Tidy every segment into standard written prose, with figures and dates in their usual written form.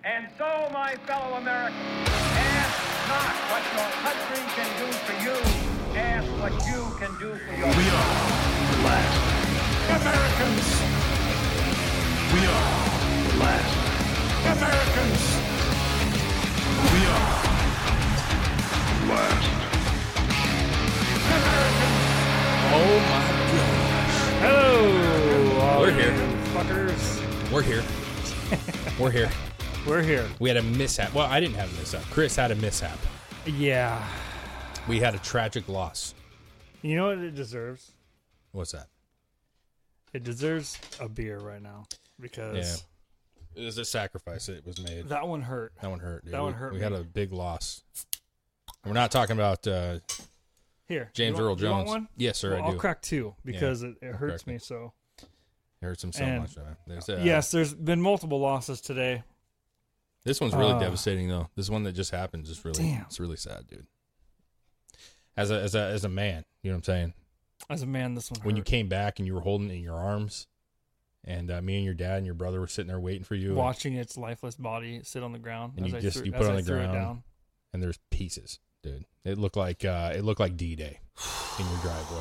And so, my fellow Americans, ask not what your country can do for you. Ask what you can do for your We are the last Americans. We are the last Americans. We are the last Americans. Oh my gosh. Hello, all We're you here. fuckers. We're here. We're here. We're here. We had a mishap. Well, I didn't have a mishap. Chris had a mishap. Yeah. We had a tragic loss. You know what it deserves? What's that? It deserves a beer right now because It was a sacrifice that was made. that one hurt. That one hurt, dude. That one hurt We me. had a big loss. We're not talking about Here, James you want- Earl you want Jones. one? Yes, sir, Well, I do. I'll crack two because it crack hurts me. me so. It hurts him so And- much. There's, Yes, there's been multiple losses today. This one's really devastating, though. This one that just happened is really, Damn. it's really sad, dude. As a man, you know what I'm saying? As a man, this one hurt. When you came back and you were holding it in your arms, and me and your dad and your brother were sitting there waiting for you, watching its lifeless body sit on the ground, And as you I just- threw, you put as it on I the threw it ground. down. and there's pieces, dude. It looked like D-Day in your driveway.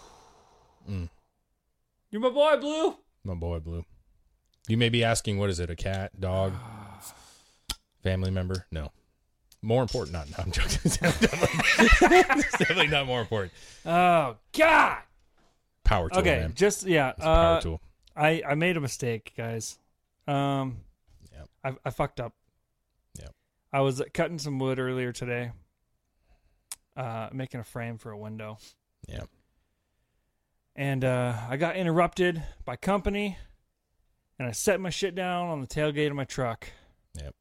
You're my boy, Blue. My boy, Blue. You may be asking, what is it? A cat, dog, family member? No. More important? No, I'm joking. It's definitely not more important. Oh God. Power tool, Okay, man. just It's a power tool. I made a mistake, guys. Yep. I fucked up. Yep. I was cutting some wood earlier today, making a frame for a window. Yeah. And I got interrupted by company, and I set my shit down on the tailgate of my truck. Yep.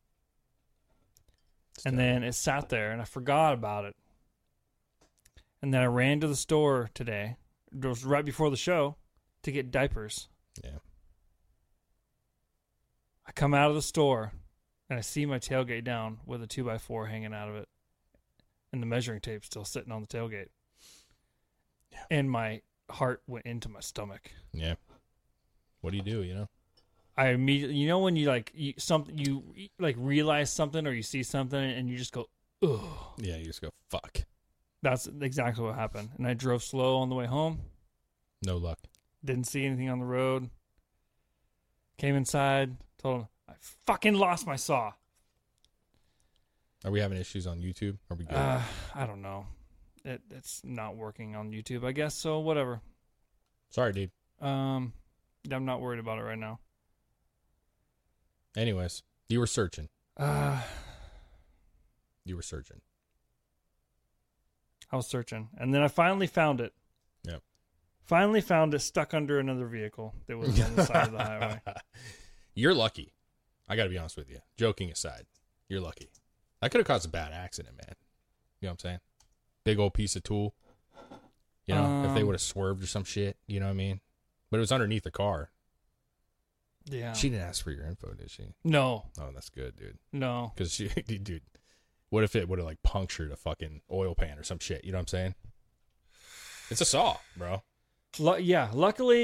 And then it sat there, and I forgot about it. And then I ran to the store today, it was right before the show, to get diapers. Yeah. I come out of the store, and I see my tailgate down with a 2x4 hanging out of it, and the measuring tape still sitting on the tailgate. Yeah. And my heart went into my stomach. Yeah. What do you do, you know? I immediately, you know, when you realize something or you see something and you just go, ugh. Yeah, you just go, fuck. That's exactly what happened. And I drove slow on the way home. No luck. Didn't see anything on the road. Came inside, told him, I fucking lost my saw. Are we having issues on YouTube? Are we good? I don't know. It's not working on YouTube, I guess, so whatever. Sorry, dude. I'm not worried about it right now. Anyways, you were searching. I You were searching. was searching. And then I finally found it. Yep. Finally found it stuck under another vehicle that was on the side of the highway. You're lucky. I got to be honest with you. Joking aside, you're lucky. That could have caused a bad accident, man. You know what I'm saying? Big old piece of tool. You know, if they would have swerved or some shit, you know what I mean? But it was underneath the car. Yeah. She didn't ask for your info, did she? No. Oh, that's good, dude. No. Because she, dude, what if it would have like punctured a fucking oil pan or some shit? You know what I'm saying? It's a saw, bro. Yeah. Luckily,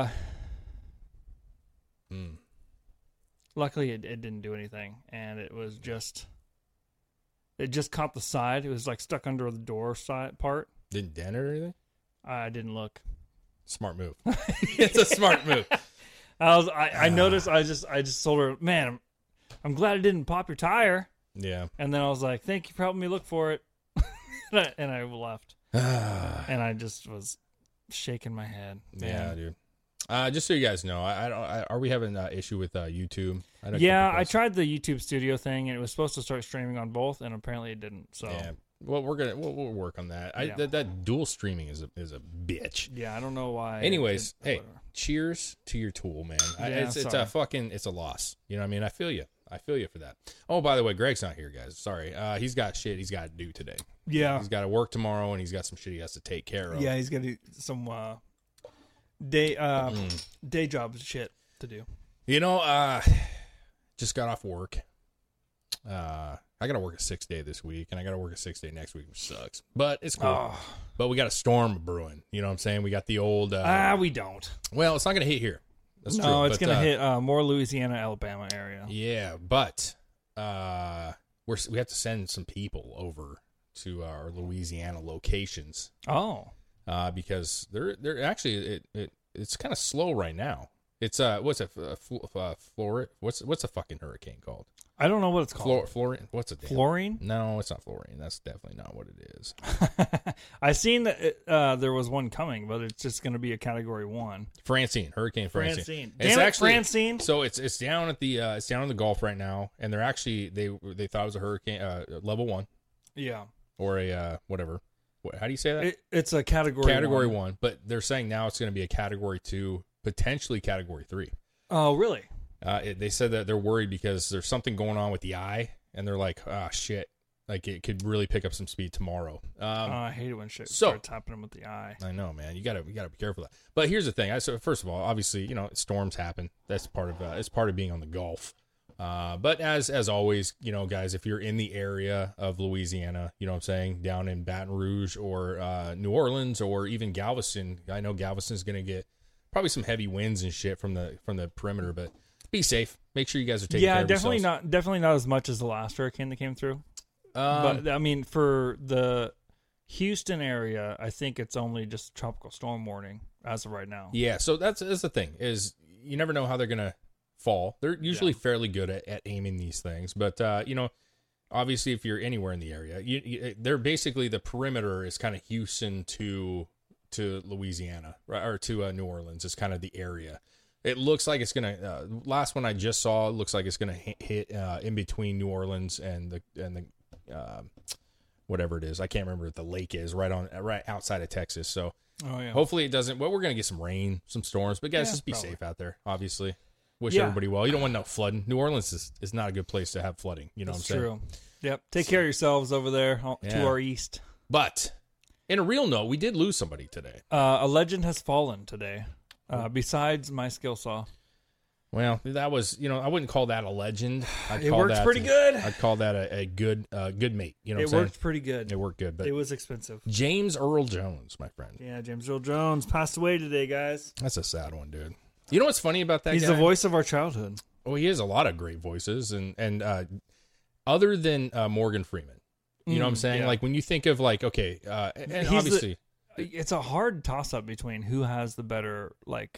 luckily it didn't do anything, and it was just, it just caught the side. It was like stuck under the door side part. Didn't dent it or anything? I didn't look. Smart move. It's a smart move. I noticed. I just told her, man, I'm glad it didn't pop your tire. Yeah. And then I was like, thank you for helping me look for it. and I left. And I just was shaking my head. Yeah, dude. Just so you guys know, are we having an issue with YouTube? I tried the YouTube Studio thing, and it was supposed to start streaming on both, and apparently it didn't. So yeah. Well, we'll work on that. That dual streaming is a bitch. yeah, I don't know why. Anyways, hey, cheers to your tool, man. It's a loss. You know what I mean? I feel you for that. Oh, by the way, Greg's not here, guys. Sorry. He's got shit he's got to do today. Yeah. He's got to work tomorrow, and he's got some shit he has to take care of. Yeah, he's got to do some day job shit to do. You know, just got off work. I got to work a 6-day this week, and I got to work a 6-day next week, which sucks. But it's cool. But we got a storm brewing. You know what I'm saying? We got the old... we don't. Well, it's not going to hit here. That's no, true. it's But, going to hit more Louisiana, Alabama area. Yeah, but we have to send some people over to our Louisiana locations Oh. because they're actually it's kind of slow right now. It's what's a Florida? What's a fucking hurricane called? I don't know what it's called. Florine? What's it? Fluorine? No, it's not Florine. That's definitely not what it is. I seen that there was one coming, but it's just going to be a Category 1. Francine, Hurricane Francine. Francine. It's Damn it, actually Francine. So it's down at the it's down in the Gulf right now, and they're actually they thought it was a hurricane level 1 Yeah. or a whatever. How do you say that? It's a Category 1, but they're saying now it's going to be a Category 2, potentially Category 3. Oh, really? They said that they're worried because there's something going on with the eye, and they're like, "Ah, shit! Like it could really pick up some speed tomorrow." I hate it when shit starts happening with the eye. I know, man. You gotta be careful of that. But here's the thing. So first of all, obviously, storms happen. That's part of being on the Gulf. But as always, guys, if you're in the area of Louisiana, you know what I'm saying, down in Baton Rouge or New Orleans or even Galveston, I know Galveston's gonna get probably some heavy winds and shit from the perimeter, but be safe. Make sure you guys are taking care of yourselves. Definitely not as much as the last hurricane that came through. But I mean, for the Houston area, I think it's only just tropical storm warning as of right now. Yeah, so that's the thing is you never know how they're gonna fall. They're usually fairly good at aiming these things, but obviously if you're anywhere in the area, they're basically the perimeter is kind of Houston to Louisiana, right, or to New Orleans is kind of the area. It looks like it's gonna. Last one I just saw, it looks like it's gonna hit in between New Orleans and the whatever it is. I can't remember what the lake is. Right outside of Texas. So hopefully it doesn't. Well, we're gonna get some rain, some storms, but guys, just be safe out there. Obviously, wish everybody well. You don't want no flooding. New Orleans is not a good place to have flooding. You know what I'm saying? True. Yep. Take care of yourselves over there to our east. But in a real note, we did lose somebody today. A legend has fallen today. Besides my skill saw. Well, that was, I wouldn't call that a legend. It works pretty good. I'd call that a good mate. You know what I'm saying? It worked pretty good. It worked good, but it was expensive. James Earl Jones, my friend. Yeah, James Earl Jones passed away today, guys. That's a sad one, dude. You know what's funny about that guy? He's the voice of our childhood. Oh, he has a lot of great voices, and other than Morgan Freeman. You know what I'm saying? Yeah. Like, when you think of, like, okay, and obviously... It's a hard toss-up between who has the better,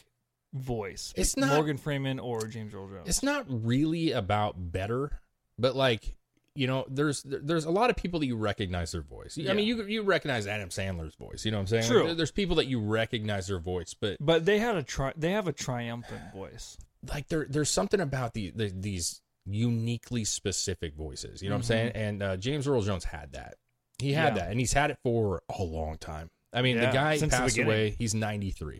voice. It's not Morgan Freeman or James Earl Jones. It's not really about better, but, there's a lot of people that you recognize their voice. I mean, you recognize Adam Sandler's voice. You know what I'm saying? True. There's people that you recognize their voice, but they have a triumphant voice. Like there's something about these uniquely specific voices. You know what I'm saying? And James Earl Jones had that. He had that, and he's had it for a long time. I mean, the guy passed away. He's 93.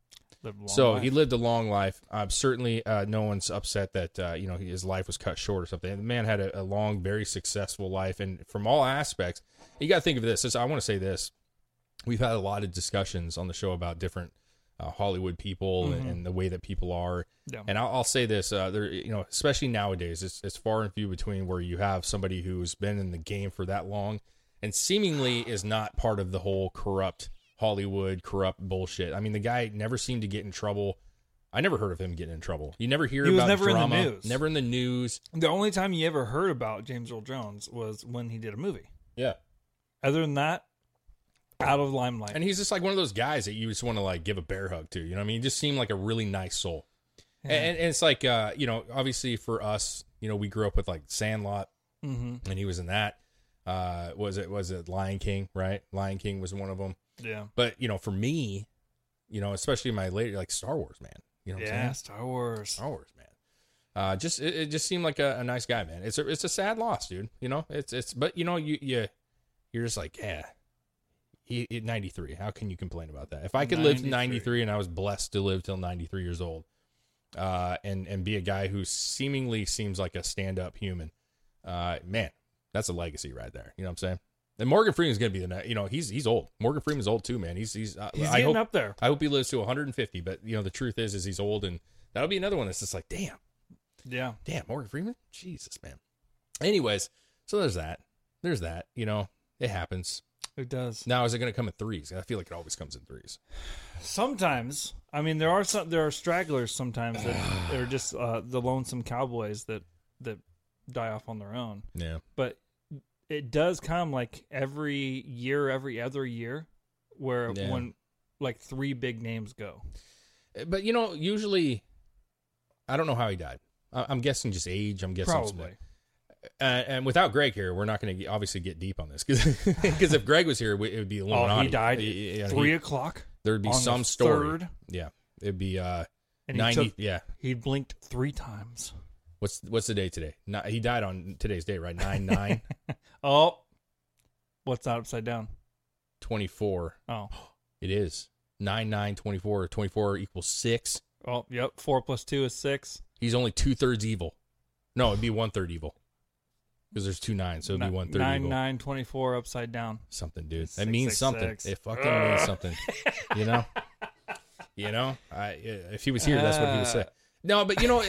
He lived a long life. Certainly, no one's upset that his life was cut short or something. The man had a long, very successful life, and from all aspects, you got to think of this. I want to say this: we've had a lot of discussions on the show about different Hollywood people and the way that people are. Yeah. And I'll say this: there, especially nowadays, it's far and few between where you have somebody who's been in the game for that long and seemingly is not part of the whole corrupt Hollywood, corrupt bullshit. I mean, the guy never seemed to get in trouble. I never heard of him getting in trouble. You never hear about never drama. In the news. Never in the news. The only time you ever heard about James Earl Jones was when he did a movie. Yeah. Other than that, out of limelight. And he's just like one of those guys that you just want to give a bear hug to. You know what I mean? He just seemed like a really nice soul. Yeah. And it's like, obviously for us, we grew up with Sandlot, and he was in that. Was it Lion King, right? Lion King was one of them. Yeah. But, for me, especially my later, Star Wars, man. You know what I'm saying? Star Wars, man. It just seemed like a nice guy, man. It's a sad loss, dude. But you're just like, yeah, he 93. How can you complain about that? If I could live to 93 and I was blessed to live till 93 years old, and be a guy who seemingly seems like a stand-up human, man, that's a legacy right there. You know what I'm saying? And Morgan Freeman's going to be the next, he's old. Morgan Freeman's old too, man. He's getting up there. I hope he lives to 150, but the truth is he's old, and that'll be another one that's just like, damn. Yeah. Damn, Morgan Freeman? Jesus, man. Anyways, so there's that. It happens. It does. Now, is it going to come in threes? I feel like it always comes in threes. Sometimes. I mean, there are stragglers sometimes that are just the lonesome cowboys that die off on their own. Yeah. But it does come like every other year where when like 3 big names go. But, you know, usually, I don't know how he died. I'm guessing just age. I'm guessing probably. And without Greg here, we're not going to obviously get deep on this because if Greg was here, it would be Illuminati. Oh, he died 3 o'clock. There would be some story. Yeah, it'd be 90. He blinked 3 times. What's the day today? He died on today's date, right? 9/9. Oh, what's that upside down? 24. Oh, it is 9/9/24. 24 equals 6. Oh, yep. 4 + 2 is 6. He's only 2/3 evil. No, it'd be 1/3 evil. Because there's 2 9s, so it'd be 1/3 evil. 9/9/24 upside down. Something, dude. That 6, means 6, something. 6. It fucking means something. You know? If he was here, that's what he would say. No, but you know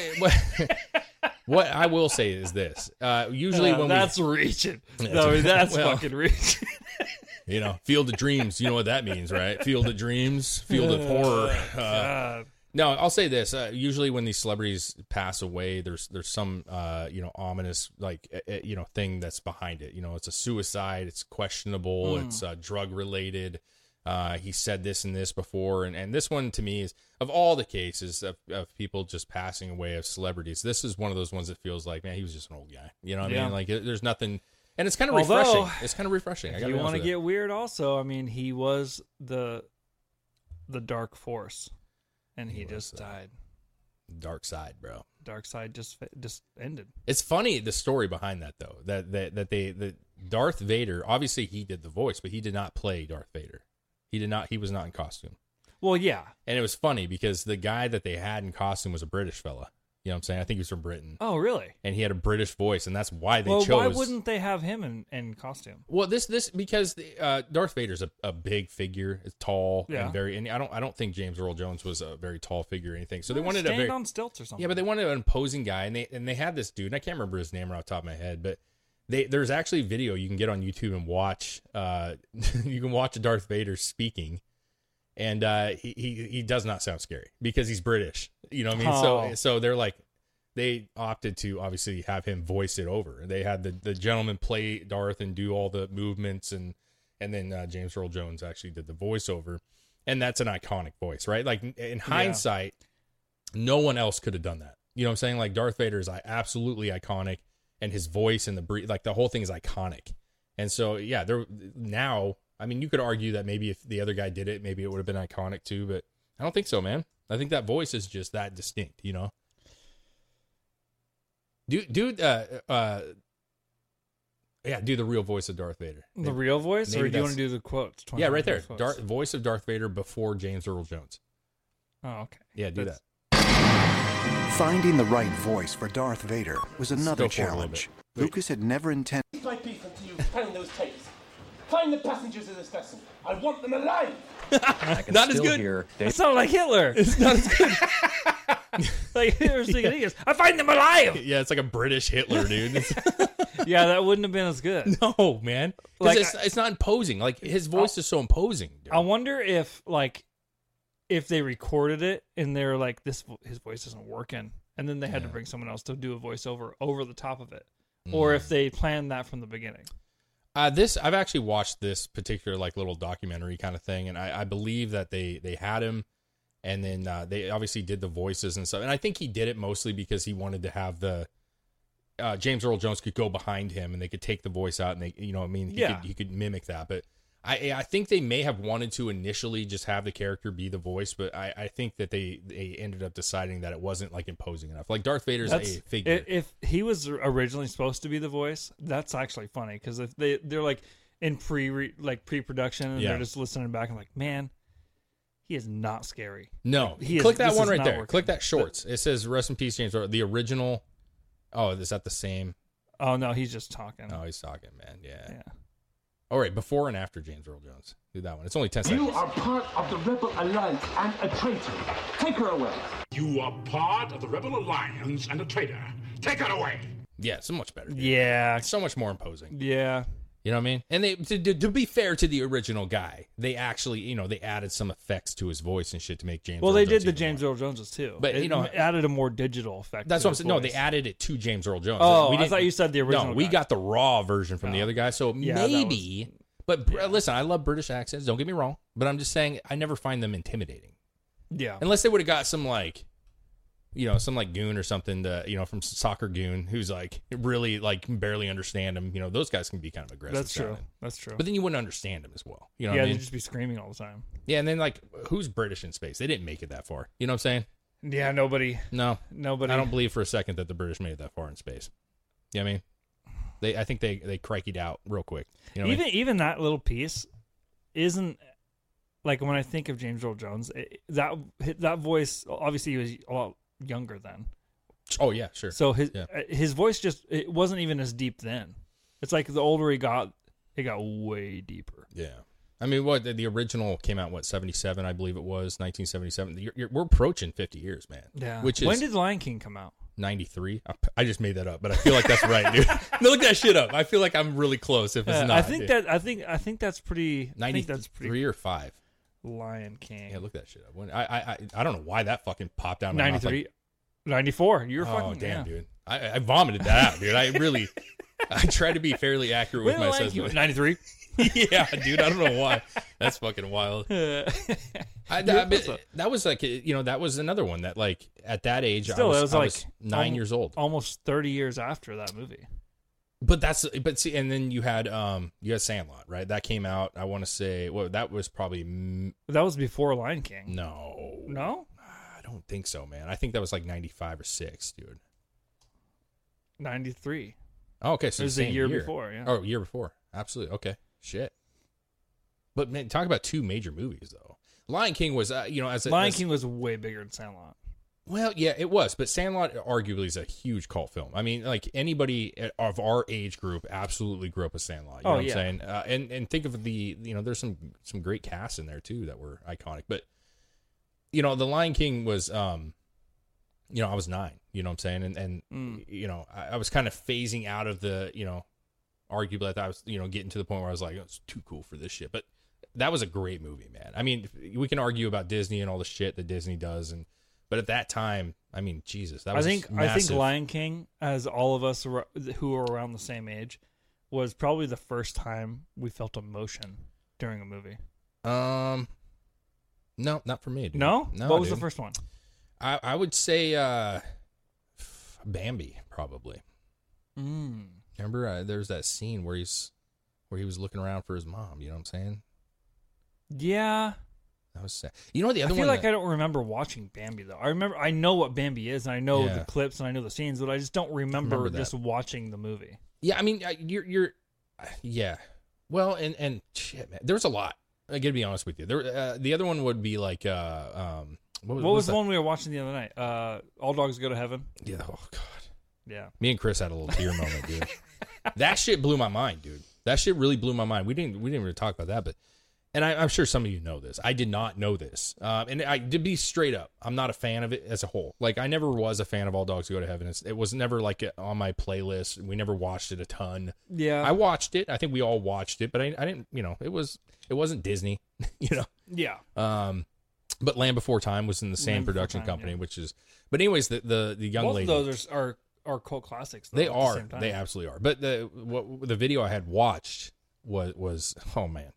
what I will say is this. Usually when that's reaching. No, that's fucking reaching. You know, Field of Dreams. You know what that means, right? Field of Dreams, Field of Horror. No, I'll say this. Usually when these celebrities pass away, there's some ominous thing that's behind it. You know, it's a suicide. It's questionable. It's drug related. He said this and this before, and this one to me is, of all the cases of people just passing away of celebrities, this is one of those ones that feels like, man, he was just an old guy. You know what I mean? Like there's nothing, and it's kind of refreshing. It's kind of refreshing. If you want to get weird, also, I mean, he was the dark force. And he just died. Dark side, bro. Dark side just ended. It's funny the story behind that though. That Darth Vader, obviously he did the voice, but he did not play Darth Vader. He was not in costume. Well, yeah. And it was funny because the guy that they had in costume was a British fella. You know what I'm saying? I think he was from Britain. Oh, really? And he had a British voice, and that's why they chose. Why wouldn't they have him in costume? Well, this because Darth Vader's a big figure. It's tall and very. And I don't think James Earl Jones was a very tall figure or anything. So they wanted a very on stilts or something. Yeah, but they wanted an imposing guy, and they had this dude. And I can't remember his name right off the top of my head, but there's actually video you can get on YouTube and watch. You can watch Darth Vader speaking. And he does not sound scary because he's British. You know what I mean? Oh. So they're like, they opted to obviously have him voice it over. They had the gentleman play Darth and do all the movements, and then James Earl Jones actually did the voiceover. And that's an iconic voice, right? Like in hindsight, no one else could have done that. You know what I'm saying? Like Darth Vader is absolutely iconic, and his voice and the whole thing is iconic. And so, yeah, now, I mean, you could argue that maybe if the other guy did it, maybe it would have been iconic too, but I don't think so, man. I think that voice is just that distinct, you know? Do the real voice of Darth Vader. The real voice? Or do you want to do the quotes? Yeah, right there. Voice of Darth Vader before James Earl Jones. Oh, okay. Yeah, do that. Finding the right voice for Darth Vader was another challenge. Lucas had never intended... My beef until you find those tapes. Find the passengers of this vessel. I want them alive. Not as good. It sounded like Hitler. It's not as good. Like I find them alive. Yeah, it's like a British Hitler, dude. Yeah, that wouldn't have been as good. No, man. Like, it's not imposing. Like his voice is so imposing. Dude. I wonder if they recorded it and they're like, his voice isn't working, and then they had to bring someone else to do a voiceover over the top of it, or if they planned that from the beginning. I've actually watched this particular like little documentary kind of thing, and I believe that they had him, and then they obviously did the voices and stuff, and I think he did it mostly because he wanted to have the James Earl Jones could go behind him and they could take the voice out, and they, you know what I mean, he could mimic that, but I think they may have wanted to initially just have the character be the voice, but I think that they ended up deciding that it wasn't like imposing enough. Like Darth Vader's a figure. If he was originally supposed to be the voice, that's actually funny because if they're like in pre-production and they're just listening back and like, man, he is not scary. No, click that one right there. Working. Click that shorts. It says rest in peace, James Earl. The original. Oh, is that the same? Oh no, he's just talking. Oh, he's talking, man. Yeah. All right, before and after James Earl Jones. Do that one. It's only 10 seconds. You are part of the Rebel Alliance and a traitor. Take her away. You are part of the Rebel Alliance and a traitor. Take her away. Yeah, so much better. Dude. Yeah. So much more imposing. Yeah. You know what I mean? And they to be fair to the original guy, they actually, they added some effects to his voice and shit to make James. Well, Earl they Jones did the even James more. Earl Joneses too, But, it added a more digital effect. That's to what I'm his saying. No, they voice. added it to James Earl Jones. Oh, We I didn't- thought you said the original. No, we guy. got the raw version from the other guy. So Yeah, that maybe. But listen, I love British accents. Don't get me wrong. But I'm just saying, I never find them intimidating. Yeah. Unless they would have got some like, some like goon or something, from Soccer Goon, who's like really like can barely understand him. Those guys can be kind of aggressive. That's true. sounding. That's true. But then you wouldn't understand him as well. You know yeah, what I mean? they'd just be screaming all the time. Yeah, and then like, who's British in space? They didn't make it that far. You know what I'm saying? Yeah, nobody. No, Nobody. I don't believe for a second that the British made it that far in space. You know what I mean? I think they crikeyed out real quick. You know what I mean? Even that little piece isn't like when I think of James Earl Jones. That voice, obviously, he was a lot younger then. Oh yeah, sure. So his voice it wasn't even as deep then. It's like the older he got, it got way deeper. Yeah. I mean, the original came out, 77, I believe it was, 1977. We're approaching 50 years, man. Yeah. Which is when did Lion King come out? 93. I just made that up, but I feel like that's right, dude. No, look that shit up. I feel like I'm really close if it's not. I think that's pretty. 93 I think that's pretty. or 5. Lion King. Yeah, look that shit up. I don't know why that fucking popped out of my mouth. 93. 94. You're Oh, fucking damn, yeah. dude. I vomited that out, dude. I try to be fairly accurate with When my did Lion King assessment. 93. Yeah, dude. I don't know why. That's fucking wild. That was like, that was another one that, like, at that age, Still, I it was was like 9 years old. Almost 30 years after that movie. But see, and then you had Sandlot, right? That came out. I want to say, that was probably That was before Lion King. no, I don't think so, man. I think that was like 95 or 6, dude. 93. Oh, okay, so It was the a same year before, yeah. Oh, year before, absolutely. Okay, shit. But man, talk about two major movies though. Lion King was, Lion King was way bigger than Sandlot. Well, yeah, it was, but Sandlot arguably is a huge cult film. I mean, like anybody of our age group absolutely grew up with Sandlot. You know what I'm saying? And think of there's some great casts in there too that were iconic. But The Lion King was, I was 9. You know what I'm saying? And I was kind of phasing out of the, arguably I thought I was, getting to the point where I was like, oh, it's too cool for this shit. But that was a great movie, man. I mean, we can argue about Disney and all the shit that Disney does, but at that time, I mean, Jesus, that was I think massive. Lion King, as all of us who are around the same age, was probably the first time we felt emotion during a movie. No, not for me, dude. No? No. What was dude. the first one? I would say Bambi, probably. Remember, there's that scene where he was looking around for his mom. You know what I'm saying? Yeah. That was sad. You know the other I feel one? like I don't remember watching Bambi though. I know what Bambi is, and I know the clips, and I know the scenes, but I just don't remember just watching the movie. Yeah, I mean, yeah. Well, and shit, man, there's a lot. I gotta be honest with you. The other one would be like, what was the one we were watching the other night? All Dogs Go to Heaven. Yeah. Oh God. Yeah. Me and Chris had a little tear moment, dude. That shit blew my mind, dude. That shit really blew my mind. We didn't really talk about that, but. And I'm sure some of you know this. I did not know this. And to be straight up, I'm not a fan of it as a whole. Like, I never was a fan of All Dogs Go to Heaven. It was never, like, on my playlist. We never watched it a ton. Yeah. I watched it. I think we all watched it. But I didn't, it wasn't Disney, Yeah. But Land Before Time was in the same production company, which is... But anyways, the young Both lady... Both of those are cult classics, though, They at are. the same time. They absolutely are. But the video I had watched was oh, man.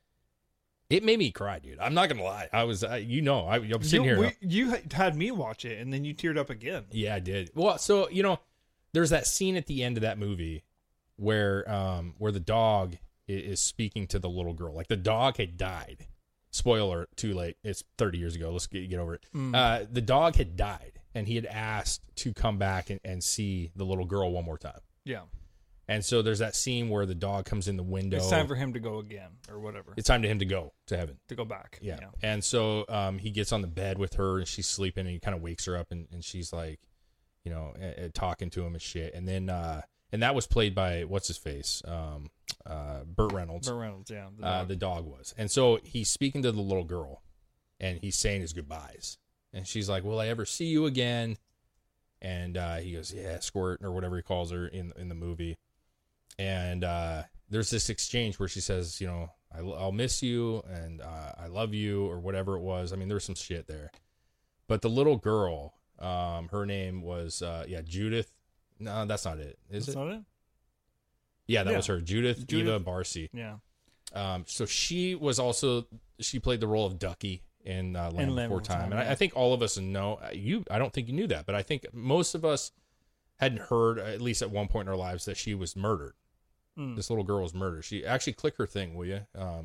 It made me cry, dude. I'm not gonna lie. I'm sitting here. You had me watch it, and then you teared up again. Yeah, I did. Well, so there's that scene at the end of that movie where the dog is speaking to the little girl. Like the dog had died. Spoiler, too late. It's 30 years ago. Let's get over it. The dog had died, and he had asked to come back and see the little girl one more time. Yeah. And so there's that scene where the dog comes in the window. It's time for him to go again, or whatever. It's time for him to go to heaven. To go back. Yeah. And so he gets on the bed with her, and she's sleeping, and he kind of wakes her up, and she's like, talking to him and shit. And then, and that was played by, what's his face? Burt Reynolds. Burt Reynolds, yeah. The dog was. And so he's speaking to the little girl, and he's saying his goodbyes. And she's like, will I ever see you again? And he goes, yeah, squirt, or whatever he calls her in the movie. And there's this exchange where she says, you know, I'll miss you and I love you or whatever it was. I mean, there was some shit there. But the little girl, her name was, Judith. No, that's not it. Is it? That's not it? Yeah, that was her. Judith Eva Barcy. Yeah. So she played the role of Ducky in Land Before Time. And yeah. I think all of us know, I don't think you knew that, but I think most of us hadn't heard, at least at one point in our lives, that she was murdered. This little girl was murdered. She actually, click her thing, will you?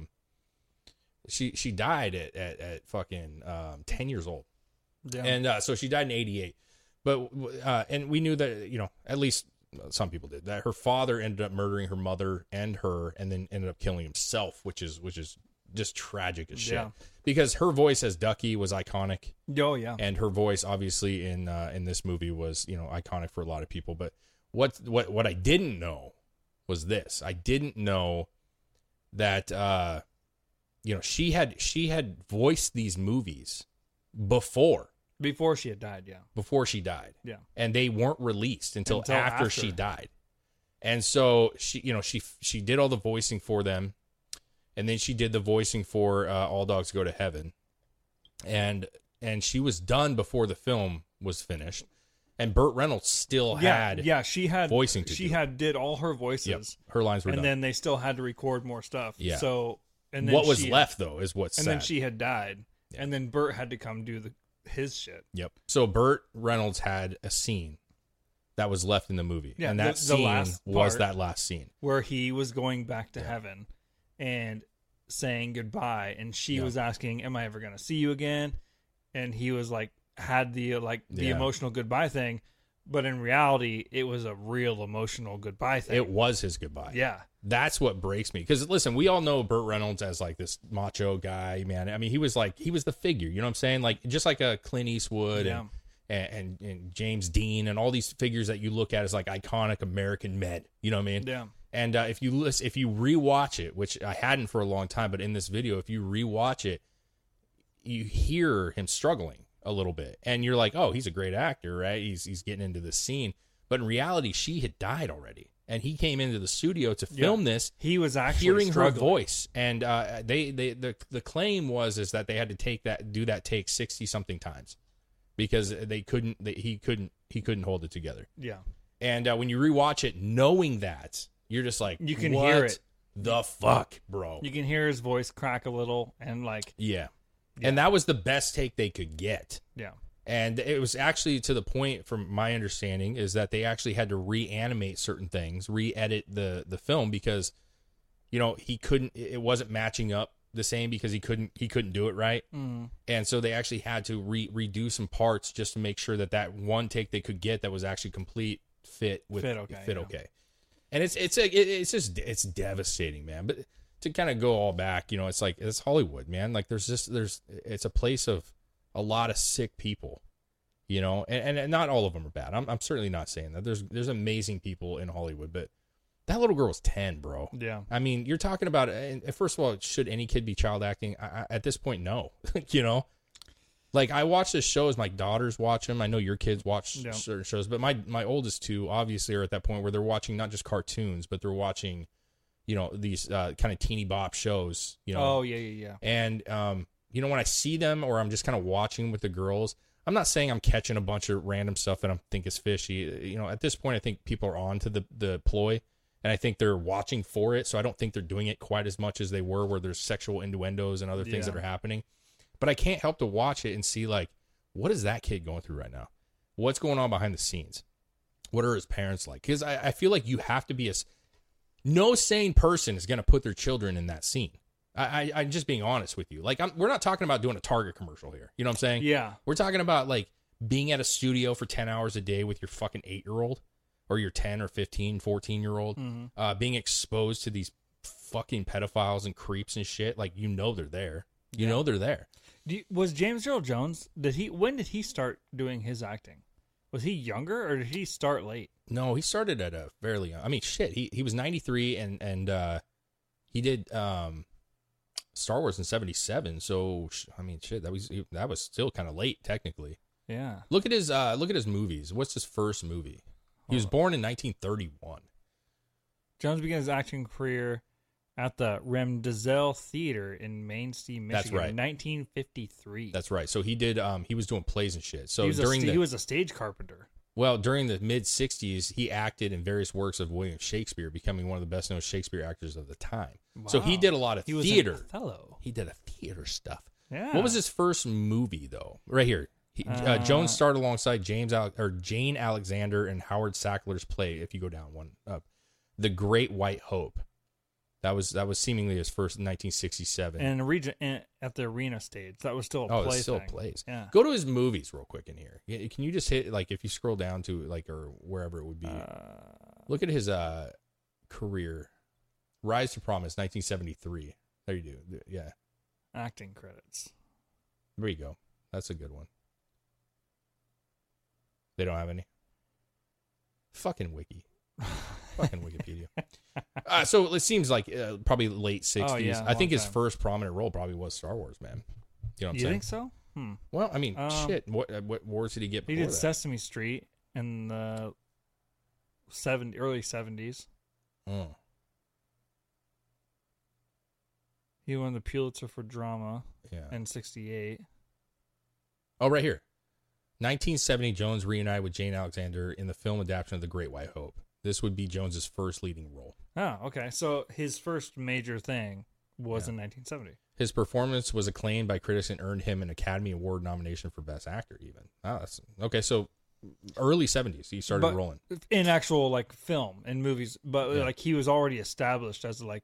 She died at fucking 10 years old. Yeah. And so she died in 1988. But and we knew that, you know, at least some people did, that her father ended up murdering her mother and her, and then ended up killing himself, which is just tragic as shit. Yeah. Because her voice as Ducky was iconic. Oh yeah. And her voice obviously in this movie was, you know, iconic for a lot of people. But what I didn't know was this. I didn't know that you know, she had voiced these movies before she had died, yeah. Before she died. Yeah. And they weren't released until after she died. And so she, you know, she did all the voicing for them. And then she did the voicing for All Dogs Go to Heaven. And she was done before the film was finished. And Burt Reynolds still had she had voicing to she do. had did all her voices. Yep. Her lines were and done. then they still had to record more stuff. Yeah. So and then what was left though is what's and sad. then she had died. Yeah. And then Burt had to come do his shit. Yep. So Burt Reynolds had a scene that was left in the movie. Yeah, and that the scene last was part that last scene. Where he was going back to heaven and saying goodbye, and she was asking, "Am I ever going to see you again?" And he was like, had the emotional goodbye thing, but in reality, it was a real emotional goodbye thing. It was his goodbye. Yeah. That's what breaks me. Because listen, we all know Burt Reynolds as like this macho guy, man. I mean, he was the figure, you know what I'm saying? Like, just like a Clint Eastwood and James Dean and all these figures that you look at as like iconic American men, you know what I mean? Yeah. And if you rewatch it, which I hadn't for a long time, but in this video, if you rewatch it, you hear him struggling a little bit, and you're like, oh, he's a great actor, right? He's getting into this scene, but in reality, she had died already, and he came into the studio to film this. He was actually hearing struggling. her voice, and the claim was that they had to do that take 60 something times because he couldn't hold it together. Yeah. And when you rewatch it, knowing that, you're just like, you can what hear it. The fuck, bro. You can hear his voice crack a little, and like, yeah. And that was the best take they could get. Yeah. And it was actually to the point, from my understanding, is that they actually had to reanimate certain things, re-edit the film because, you know, it wasn't matching up the same because he couldn't do it right. Mm. And so they actually had to redo some parts just to make sure that one take they could get that was actually complete fit okay. And it's devastating, man. But to kind of go all back, you know, it's like, it's Hollywood, man. Like it's a place of a lot of sick people, you know, and not all of them are bad. I'm certainly not saying that. There's amazing people in Hollywood, but that little girl was 10, bro. Yeah. I mean, you're talking about, first of all, should any kid be child acting? At this point, no. You know, like, I watch this show as my daughters watch them. I know your kids watch certain shows, but my oldest two obviously are at that point where they're watching not just cartoons, but they're watching, you know, these kind of teeny bop shows, you know. Oh, yeah. And, you know, when I see them or I'm just kind of watching with the girls, I'm not saying I'm catching a bunch of random stuff that I think is fishy. You know, at this point, I think people are on to the ploy, and I think they're watching for it. So I don't think they're doing it quite as much as they were, where there's sexual innuendos and other things that are happening. But I can't help to watch it and see, like, what is that kid going through right now? What's going on behind the scenes? What are his parents like? Because I feel like you have to be no sane person is going to put their children in that scene. I'm just being honest with you. Like, we're not talking about doing a Target commercial here. You know what I'm saying? Yeah. We're talking about, like, being at a studio for 10 hours a day with your fucking 8-year-old or your 10 or 15, 14-year-old, being exposed to these fucking pedophiles and creeps and shit. Like, you know they're there. You know they're there. Was James Earl Jones, when did he start doing his acting? Was he younger, or did he start late? No, he started at a fairly young. I mean, shit, he was 93 and he did Star Wars in 77. So I mean, shit, that was still kind of late technically. Yeah. Look at his movies. What's his first movie? He was born in 1931. Jones began his acting career at the Remdesel Theater in Mainstay, Michigan. That's right. In 1953. That's right. So he did. He was doing plays and shit. So he was a stage carpenter. Well, during the mid '60s, he acted in various works of William Shakespeare, becoming one of the best known Shakespeare actors of the time. Wow. So he did a lot of theater. Was in Othello. He did a theater stuff. Yeah. What was his first movie though? Right here. Jones starred alongside Jane Alexander and Howard Sackler's play. If you go down one up, The Great White Hope. That was seemingly his first in 1967. And at the arena stage, that was still a play. Oh, it's still thing. plays. Yeah. Go to his movies real quick in here. Can you just hit like if you scroll down to like or wherever it would be? Look at his career. Rise to Promise, 1973. There you do. Yeah. Acting credits. There you go. That's a good one. They don't have any. Fucking wiki. Fucking Wikipedia. So it seems like probably late 60s. Oh, yeah, I think his time. first prominent role probably was Star Wars, man. You know what I'm You saying? think so? Well, I mean, shit. What wars did he get He before did that? Sesame Street in the early 70s. Mm. He won the Pulitzer for drama Yeah. in 68. Oh, right here. 1970, Jones reunited with Jane Alexander in the film adaptation of The Great White Hope. This would be Jones's first leading role. Oh, okay. So his first major thing was in 1970. His performance was acclaimed by critics and earned him an Academy Award nomination for Best Actor, even. Oh, that's okay. So early 70s, he started rolling. In actual like film and movies, but like he was already established as like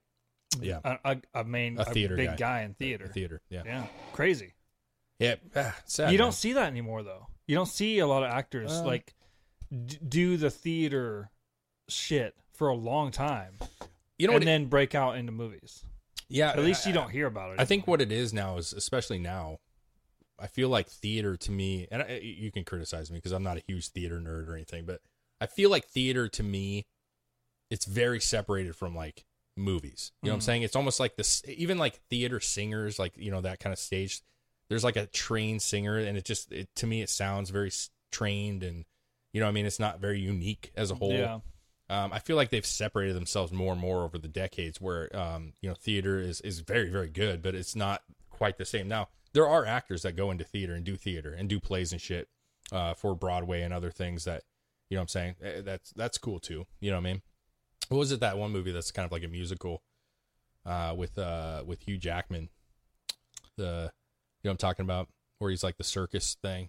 a theater big guy in theater. Theater, yeah. Yeah. Crazy. Yeah, sad. You man. don't see that anymore though. You don't see a lot of actors like do the theater shit for a long time. You know, then break out into movies. Yeah, at least you don't hear about it. I think what it is now is, especially now, I feel like theater to me, and you can criticize me because I'm not a huge theater nerd or anything, but I feel like theater to me, it's very separated from like movies. You know what I'm saying? It's almost like this, even like theater singers, like, you know, that kind of stage. There's like a trained singer, and to me, it sounds very trained, and you know what I mean? It's not very unique as a whole. Yeah. I feel like they've separated themselves more and more over the decades where, you know, theater is very, very good, but it's not quite the same. Now, there are actors that go into theater and do plays and shit for Broadway and other things that, you know what I'm saying? That's cool too. You know what I mean? What was it, that one movie that's kind of like a musical with Hugh Jackman? You know what I'm talking about? Where he's like the circus thing.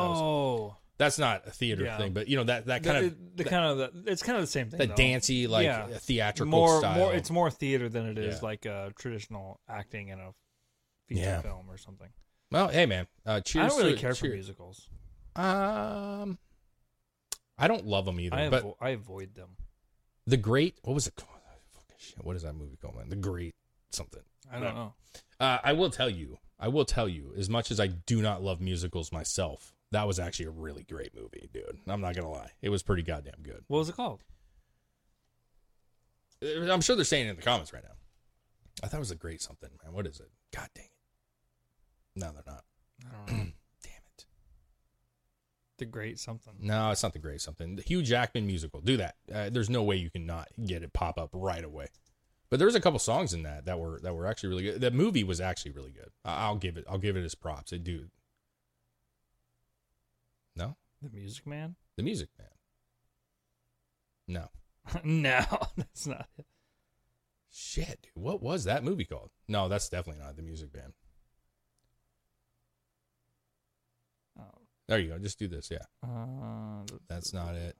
That's not a theater thing, but you know that kind of it's kind of the same thing. That dancey, like theatrical style. It's more theater than it is like traditional acting in a feature film or something. Well, hey man, cheers. I don't really care for musicals. I don't love them either. I avoid them. The Great, what was it called? Fucking shit, what is that movie called, man? The Great something. I don't know. I will tell you, as much as I do not love musicals myself, that was actually a really great movie, dude. I'm not going to lie. It was pretty goddamn good. What was it called? I'm sure they're saying it in the comments right now. I thought it was a great something, man. What is it? God dang it. No, they're not. I don't know. Damn it. The Great something. No, it's not The Great something. The Hugh Jackman musical. Do that. There's no way you can not get it pop up right away. But there was a couple songs in that were actually really good. That movie was actually really good. I'll give it its props. Dude. No? The Music Man? The Music Man. No. No, that's not it. Shit, dude. What was that movie called? No, that's definitely not The Music Man. Oh. There you go. Just do this, yeah. That's not it.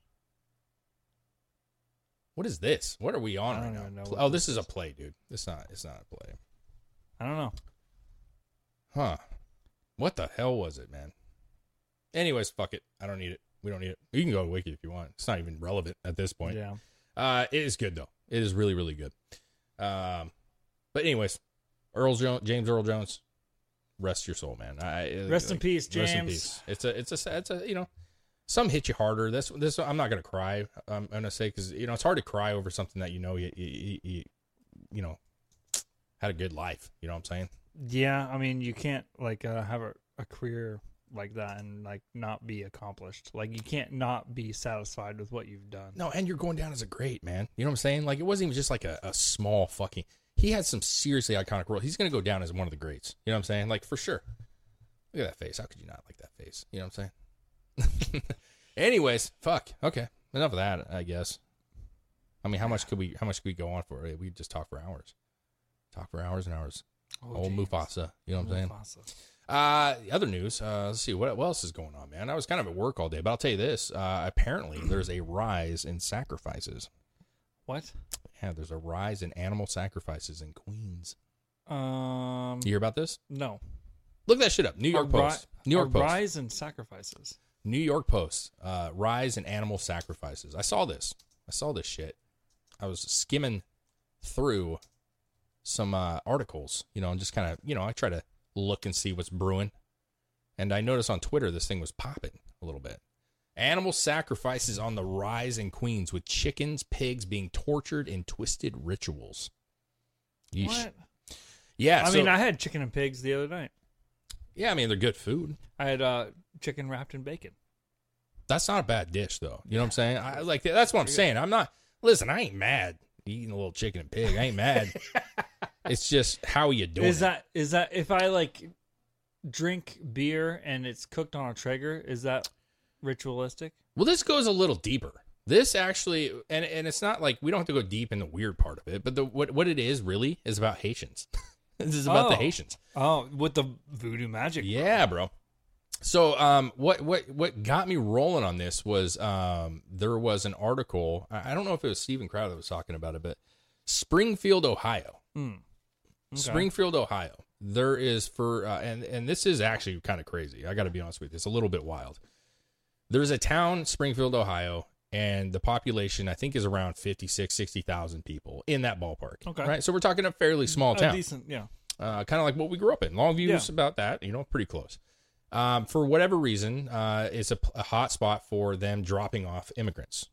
What is this? What are we on right now? Oh, this is a play, dude. It's not a play. I don't know. Huh. What the hell was it, man? Anyways, fuck it. I don't need it. We don't need it. You can go to Wiki if you want. It's not even relevant at this point. Yeah. It is good, though. It is really, really good. But anyways, James Earl Jones, rest your soul, man. Rest in peace, James. Rest in peace. It's a you know, some hit you harder. This I'm not gonna cry. I'm gonna say, because you know it's hard to cry over something that you know had a good life. You know what I'm saying? Yeah, I mean you can't like have a career like that and like not be accomplished. Like you can't not be satisfied with what you've done. No, and you're going down as a great, man. You know what I'm saying? Like it wasn't even just like a small fucking. He had some seriously iconic roles. He's gonna go down as one of the greats. You know what I'm saying? Like for sure. Look at that face. How could you not like that face? You know what I'm saying? Anyways, fuck. Okay, enough of that. I guess. I mean, how much could we go on for? We just talk for hours. Talk for hours and hours. Old Mufasa. You know what I'm saying? Other news. Let's see what else is going on, man. I was kind of at work all day, but I'll tell you this. Apparently, there's a rise in sacrifices. What? Yeah, there's a rise in animal sacrifices in Queens. You hear about this? No. Look that shit up. New York Post. New York Post. Rise in sacrifices. New York Post. Rise in animal sacrifices. I saw this shit. I was skimming through some articles, and just kind of, I try to look and see what's brewing. And I noticed on Twitter this thing was popping a little bit. Animal sacrifices on the rise in Queens with chickens, pigs being tortured in twisted rituals. Yeesh. What? Yeah. I mean, I had chicken and pigs the other night. Yeah, I mean, they're good food. I had chicken wrapped in bacon. That's not a bad dish, though. You know what I'm saying? I like that's what I'm saying. I'm not. Listen, I ain't mad eating a little chicken and pig. I ain't mad. It's just how you doing. Is that if I like drink beer and it's cooked on a Traeger? Is that ritualistic? Well, this goes a little deeper. This actually, and it's not like we don't have to go deep in the weird part of it, but what it is really is about Haitians. This is about the Haitians. Oh, with the voodoo magic. Yeah, bro. So, what got me rolling on this was there was an article. I don't know if it was Steven Crowder that was talking about it, but Springfield, Ohio. Okay. Springfield, Ohio. There is and this is actually kind of crazy. I got to be honest with you. It's a little bit wild. There's a town, Springfield, Ohio, and the population, I think, is around 56, 60,000 people in that ballpark. Okay. Right? So we're talking a fairly small town. Decent, yeah. Kind of like what we grew up in. Longview's about that, pretty close. For whatever reason, it's a hot spot for them dropping off immigrants.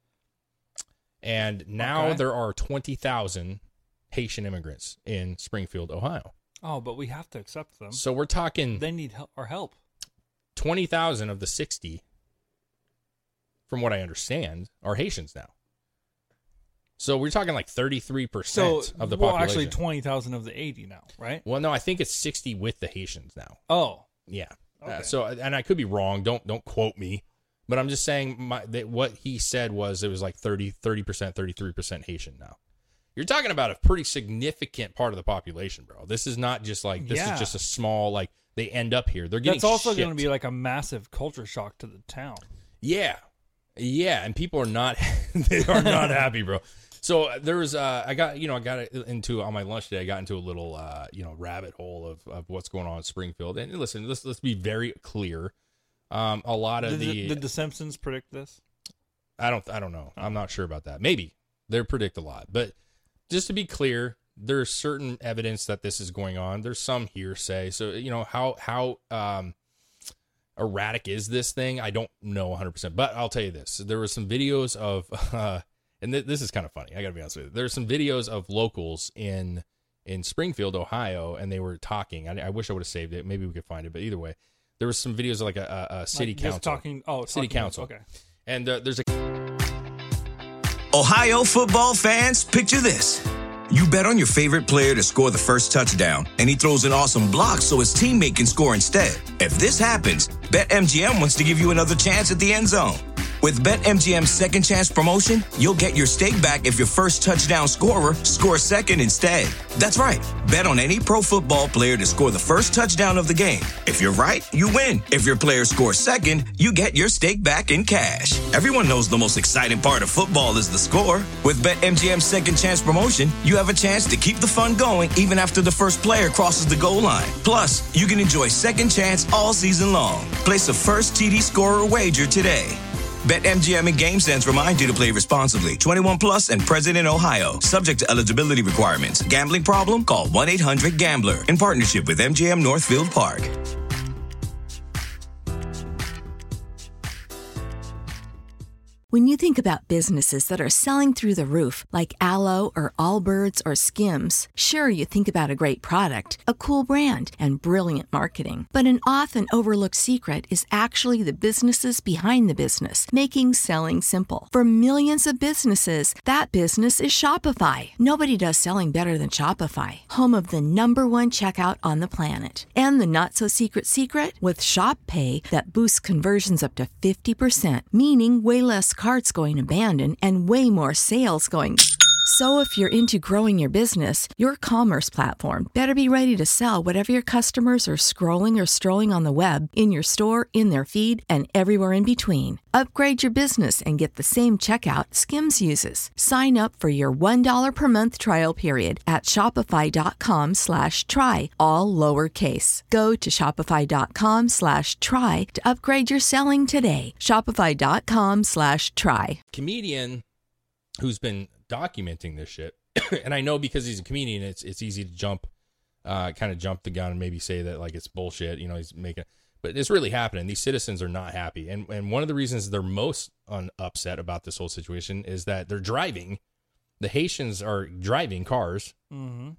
And now there are 20,000 Haitian immigrants in Springfield, Ohio. Oh, but we have to accept them. So we're talking... They need our help. 20,000 of the 60... from what I understand, are Haitians now. So we're talking like 33% of the population. Well, actually 20,000 of the 80 now, right? Well, no, I think it's 60 with the Haitians now. Oh. Yeah. Okay. And I could be wrong. Don't quote me. But I'm just saying what he said was it was like 30%, 33% Haitian now. You're talking about a pretty significant part of the population, bro. This is not just like, this is just a small, like, they end up here. They're getting That's also going to be like a massive culture shock to the town. Yeah. Yeah, and people are not they are not happy, bro. So there's I got into on my lunch today. I got into a little rabbit hole of what's going on in Springfield. And listen, let's be very clear. A lot of did the Simpsons predict this? I don't know. I'm not sure about that. Maybe they predict a lot, but just to be clear, there's certain evidence that this is going on. There's some hearsay. So how erratic is this thing? I don't know 100%, but I'll tell you this. There were some videos of, and this is kind of funny. I gotta be honest with you. There's some videos of locals in Springfield, Ohio, and they were talking. I wish I would have saved it. Maybe we could find it, but either way, there was some videos of like a city council. City council. Okay. And there's a Ohio football fans, picture this. You bet on your favorite player to score the first touchdown, and he throws an awesome block so his teammate can score instead. If this happens, BetMGM wants to give you another chance at the end zone. With BetMGM's second chance promotion, you'll get your stake back if your first touchdown scorer scores second instead. That's right. Bet on any pro football player to score the first touchdown of the game. If you're right, you win. If your player scores second, you get your stake back in cash. Everyone knows the most exciting part of football is the score. With BetMGM's second chance promotion, you have a chance to keep the fun going even after the first player crosses the goal line. Plus, you can enjoy second chance all season long. Place a first TD scorer wager today. BetMGM and GameSense remind you to play responsibly. 21 plus and present in Ohio. Subject to eligibility requirements. Gambling problem? Call 1-800-GAMBLER. In partnership with MGM Northfield Park. When you think about businesses that are selling through the roof, like Aloe or Allbirds or Skims, sure, you think about a great product, a cool brand, and brilliant marketing. But an often overlooked secret is actually the businesses behind the business, making selling simple. For millions of businesses, that business is Shopify. Nobody does selling better than Shopify, home of the #1 checkout on the planet. And the not-so-secret secret? With Shop Pay, that boosts conversions up to 50%, meaning way less carts going abandoned and way more sales going. So if you're into growing your business, your commerce platform better be ready to sell whatever your customers are scrolling or strolling on the web, in your store, in their feed, and everywhere in between. Upgrade your business and get the same checkout Skims uses. Sign up for your $1 per month trial period at shopify.com/try, all lowercase. Go to shopify.com/try to upgrade your selling today. Shopify.com/try. Comedian who's been documenting this shit, and I know because he's a comedian, it's easy to jump the gun and maybe say that like it's bullshit. You know, he's making, but it's really happening. These citizens are not happy, and one of the reasons they're most upset about this whole situation is that they're driving. The Haitians are driving cars, and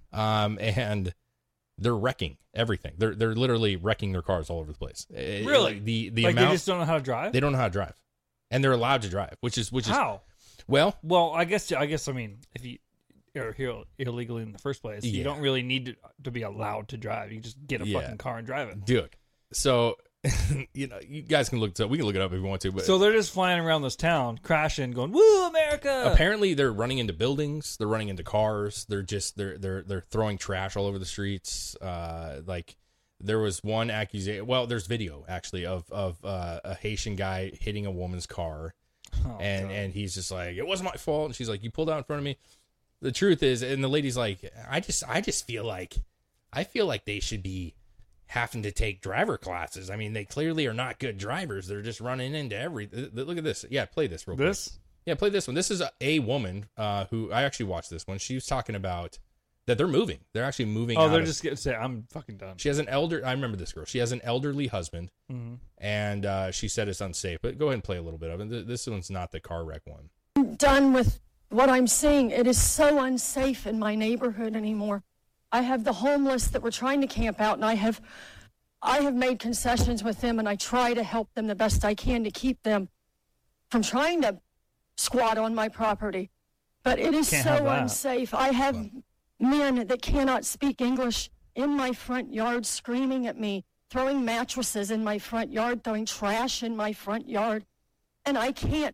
they're wrecking everything. They're literally wrecking their cars all over the place. Really, the like amount, they just don't know how to drive. They don't know how to drive, and they're allowed to drive, which is how. Well, I guess I mean, if you are here illegally in the first place, you don't really need to be allowed to drive. You can just get a fucking car and drive it. Dude. So, you know, you guys can look it up. We can look it up if you want to. But so they're just flying around this town, crashing, going, "Woo, America!" Apparently, they're running into buildings. They're running into cars. They're throwing trash all over the streets. Like there was one accusation. Well, there's video actually of a Haitian guy hitting a woman's car. And he's just like, it wasn't my fault. And she's like, you pulled out in front of me. The truth is, and the lady's like, I just feel like they should be having to take driver classes. I mean, they clearly are not good drivers. They're just running into look at this. Yeah, play this real quick. Yeah, play this one. This is a woman who I actually watched this one. She was talking about that they're moving. They're actually moving. Oh, they're just going to say, I'm fucking done. She has I remember this girl. She has an elderly husband, and she said it's unsafe. But go ahead and play a little bit of it. This one's not the car wreck one. I'm done with what I'm seeing. It is so unsafe in my neighborhood anymore. I have the homeless that were trying to camp out, and I have made concessions with them, and I try to help them the best I can to keep them from trying to squat on my property. But it is so unsafe. I have men that cannot speak English in my front yard screaming at me, throwing mattresses in my front yard, throwing trash in my front yard. And I can't.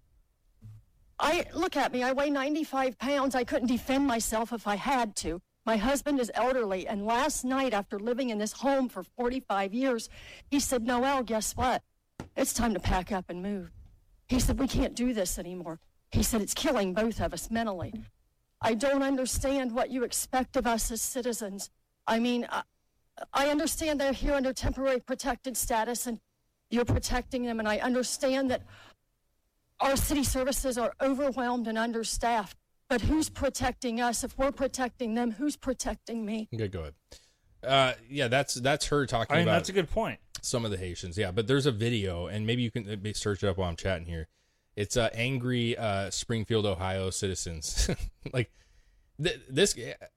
Look at me. I weigh 95 pounds. I couldn't defend myself if I had to. My husband is elderly. And last night, after living in this home for 45 years, he said, Noelle, guess what? It's time to pack up and move. He said, we can't do this anymore. He said, it's killing both of us mentally. I don't understand what you expect of us as citizens. I mean, I understand they're here under temporary protected status and you're protecting them. And I understand that our city services are overwhelmed and understaffed. But who's protecting us? If we're protecting them, who's protecting me? Okay, go ahead. Yeah, that's her talking about. That's a good point. Some of the Haitians, yeah. But there's a video, and maybe you can search it up while I'm chatting here. It's angry Springfield, Ohio citizens. Like this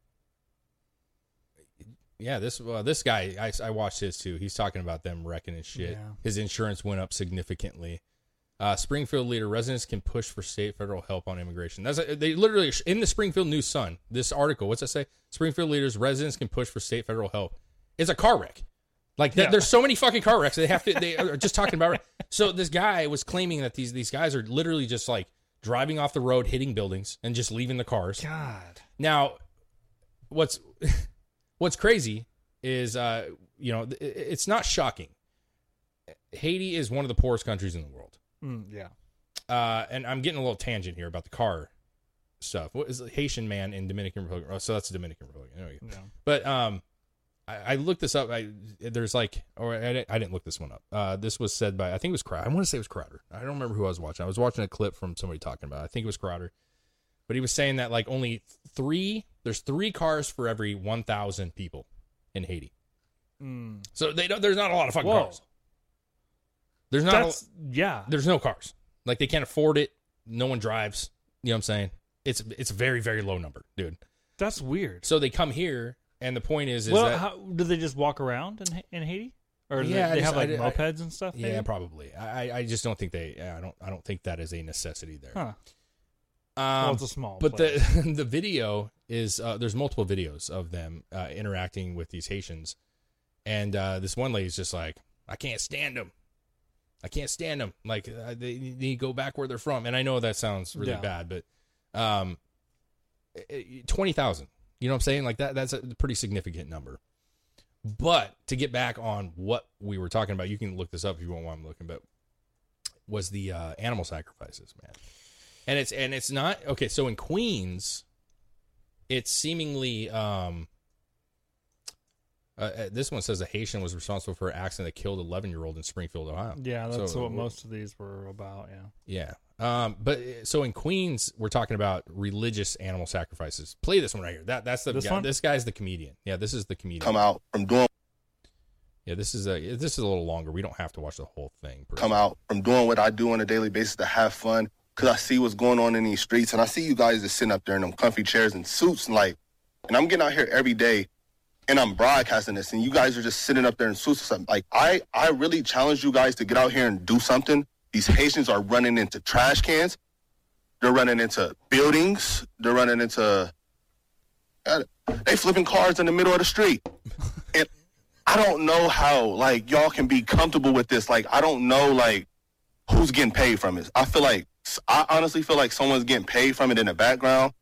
guy, I watched his too. He's talking about them wrecking his shit. Yeah. His insurance went up significantly. Springfield leader, residents can push for state federal help on immigration. They literally in the Springfield News Sun. This article, what's that say? Springfield leaders, residents can push for state federal help. It's a car wreck. Like there's so many fucking car wrecks. They are just talking about it. So this guy was claiming that these guys are literally just like driving off the road, hitting buildings, and just leaving the cars. God. Now, what's crazy is it's not shocking. Haiti is one of the poorest countries in the world. Yeah. And I'm getting a little tangent here about the car stuff. What is Haitian man in Dominican Republic? Oh, so that's the Dominican Republic. There we go. Yeah. But I looked this up. I didn't look this one up. This was said by, I think it was Crowder. I want to say it was Crowder. I don't remember who I was watching. I was watching a clip from somebody talking about it. I think it was Crowder. But he was saying that like there's 3 cars for every 1,000 people in Haiti. So there's not a lot of fucking cars. There's no cars. Like they can't afford it. No one drives. You know what I'm saying? It's a very, very low number, dude. That's weird. So they come here, and the point is well, that how, do they just walk around in Haiti, or do yeah, they have like mopeds and stuff? Maybe? Yeah, probably. I just don't think I don't think that is a necessity there. Huh. Well, it's a small. But place. the video is there's multiple videos of them interacting with these Haitians, and this one lady's just like, I can't stand them. I can't stand them. Like they need to go back where they're from. And I know that sounds really bad, but 20,000. You know what I'm saying? Like that's a pretty significant number. But to get back on what we were talking about, you can look this up if you want while I'm looking, but was the animal sacrifices, man. And it's not okay, so in Queens, it's seemingly this one says a Haitian was responsible for an accident that killed an 11-year-old in Springfield, Ohio. Yeah, that's what most of these were about, yeah. But so in Queens, we're talking about religious animal sacrifices. Play this one right here. That's the guy. This guy's the comedian. Yeah, this is the comedian. Come out from doing. Yeah, this is a little longer. We don't have to watch the whole thing. Come out from doing what I do on a daily basis to have fun, because I see what's going on in these streets, and I see you guys just sitting up there in them comfy chairs and suits, and I'm getting out here every day, and I'm broadcasting this, and you guys are just sitting up there in suits or something. Like, I really challenge you guys to get out here and do something. These Haitians are running into trash cans. They're running into buildings. They're running into... They flipping cars in the middle of the street. And I don't know how, y'all can be comfortable with this. I don't know, who's getting paid from it. I honestly feel like someone's getting paid from it in the background.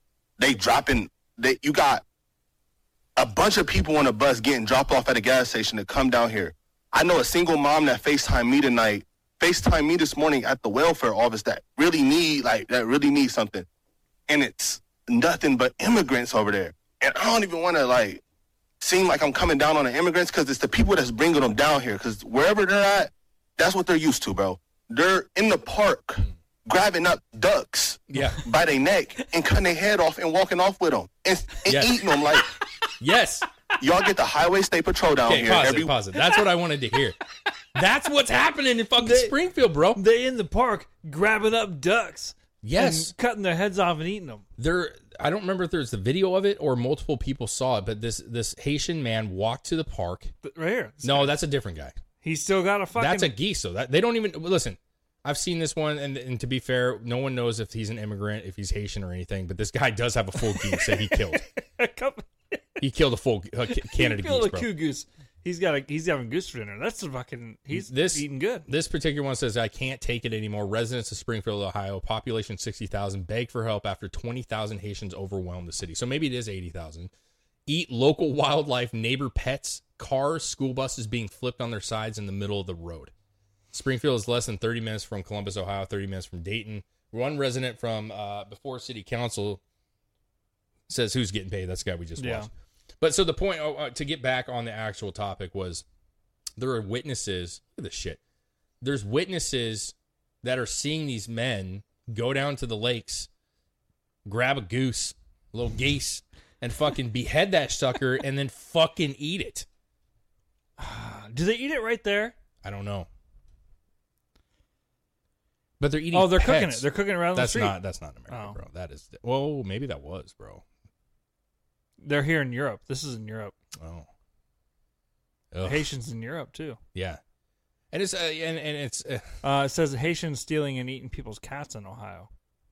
You got a bunch of people on a bus getting dropped off at a gas station to come down here. I know a single mom that FaceTimed me this morning at the welfare office that really need something. And it's nothing but immigrants over there. And I don't even want to seem like I'm coming down on the immigrants, because it's the people that's bringing them down here. Because wherever they're at, that's what they're used to, bro. They're in the park grabbing up ducks by their neck and cutting their head off and walking off with them and eating them Yes. Y'all get the Highway State Patrol down here. Pause it. That's what I wanted to hear. That's what's happening in fucking Springfield, bro. They in the park grabbing up ducks. Yes. And cutting their heads off and eating them. I don't remember if there's the video of it or multiple people saw it, but this Haitian man walked to the park. Right here. No, that's a different guy. He's still got a fucking... That's a geese, though. They don't even... Listen, I've seen this one, and to be fair, no one knows if he's an immigrant, if he's Haitian or anything, but this guy does have a full goose that he killed. He killed a full Canada geese, bro. He killed a goose. He's having goose for dinner. That's fucking... He's eating good. This particular one says, I can't take it anymore. Residents of Springfield, Ohio, population 60,000, beg for help after 20,000 Haitians overwhelmed the city. So maybe it is 80,000. Eat local wildlife, neighbor pets, cars, school buses being flipped on their sides in the middle of the road. Springfield is less than 30 minutes from Columbus, Ohio, 30 minutes from Dayton. One resident from before city council says who's getting paid. That's the guy we just watched. But so the point, to get back on the actual topic, was there are witnesses. Look at this shit. There's witnesses that are seeing these men go down to the lakes, grab a goose, a little geese, and fucking behead that sucker and then fucking eat it. Do they eat it right there? I don't know. But they're eating. Oh, they're pets. cooking it. They're cooking it around the street. That's not in America, bro. That is. Well, maybe that was, bro. They're here in Europe. This is in Europe. Oh. Haitians in Europe too. Yeah, and it's it says Haitians stealing and eating people's cats in Ohio.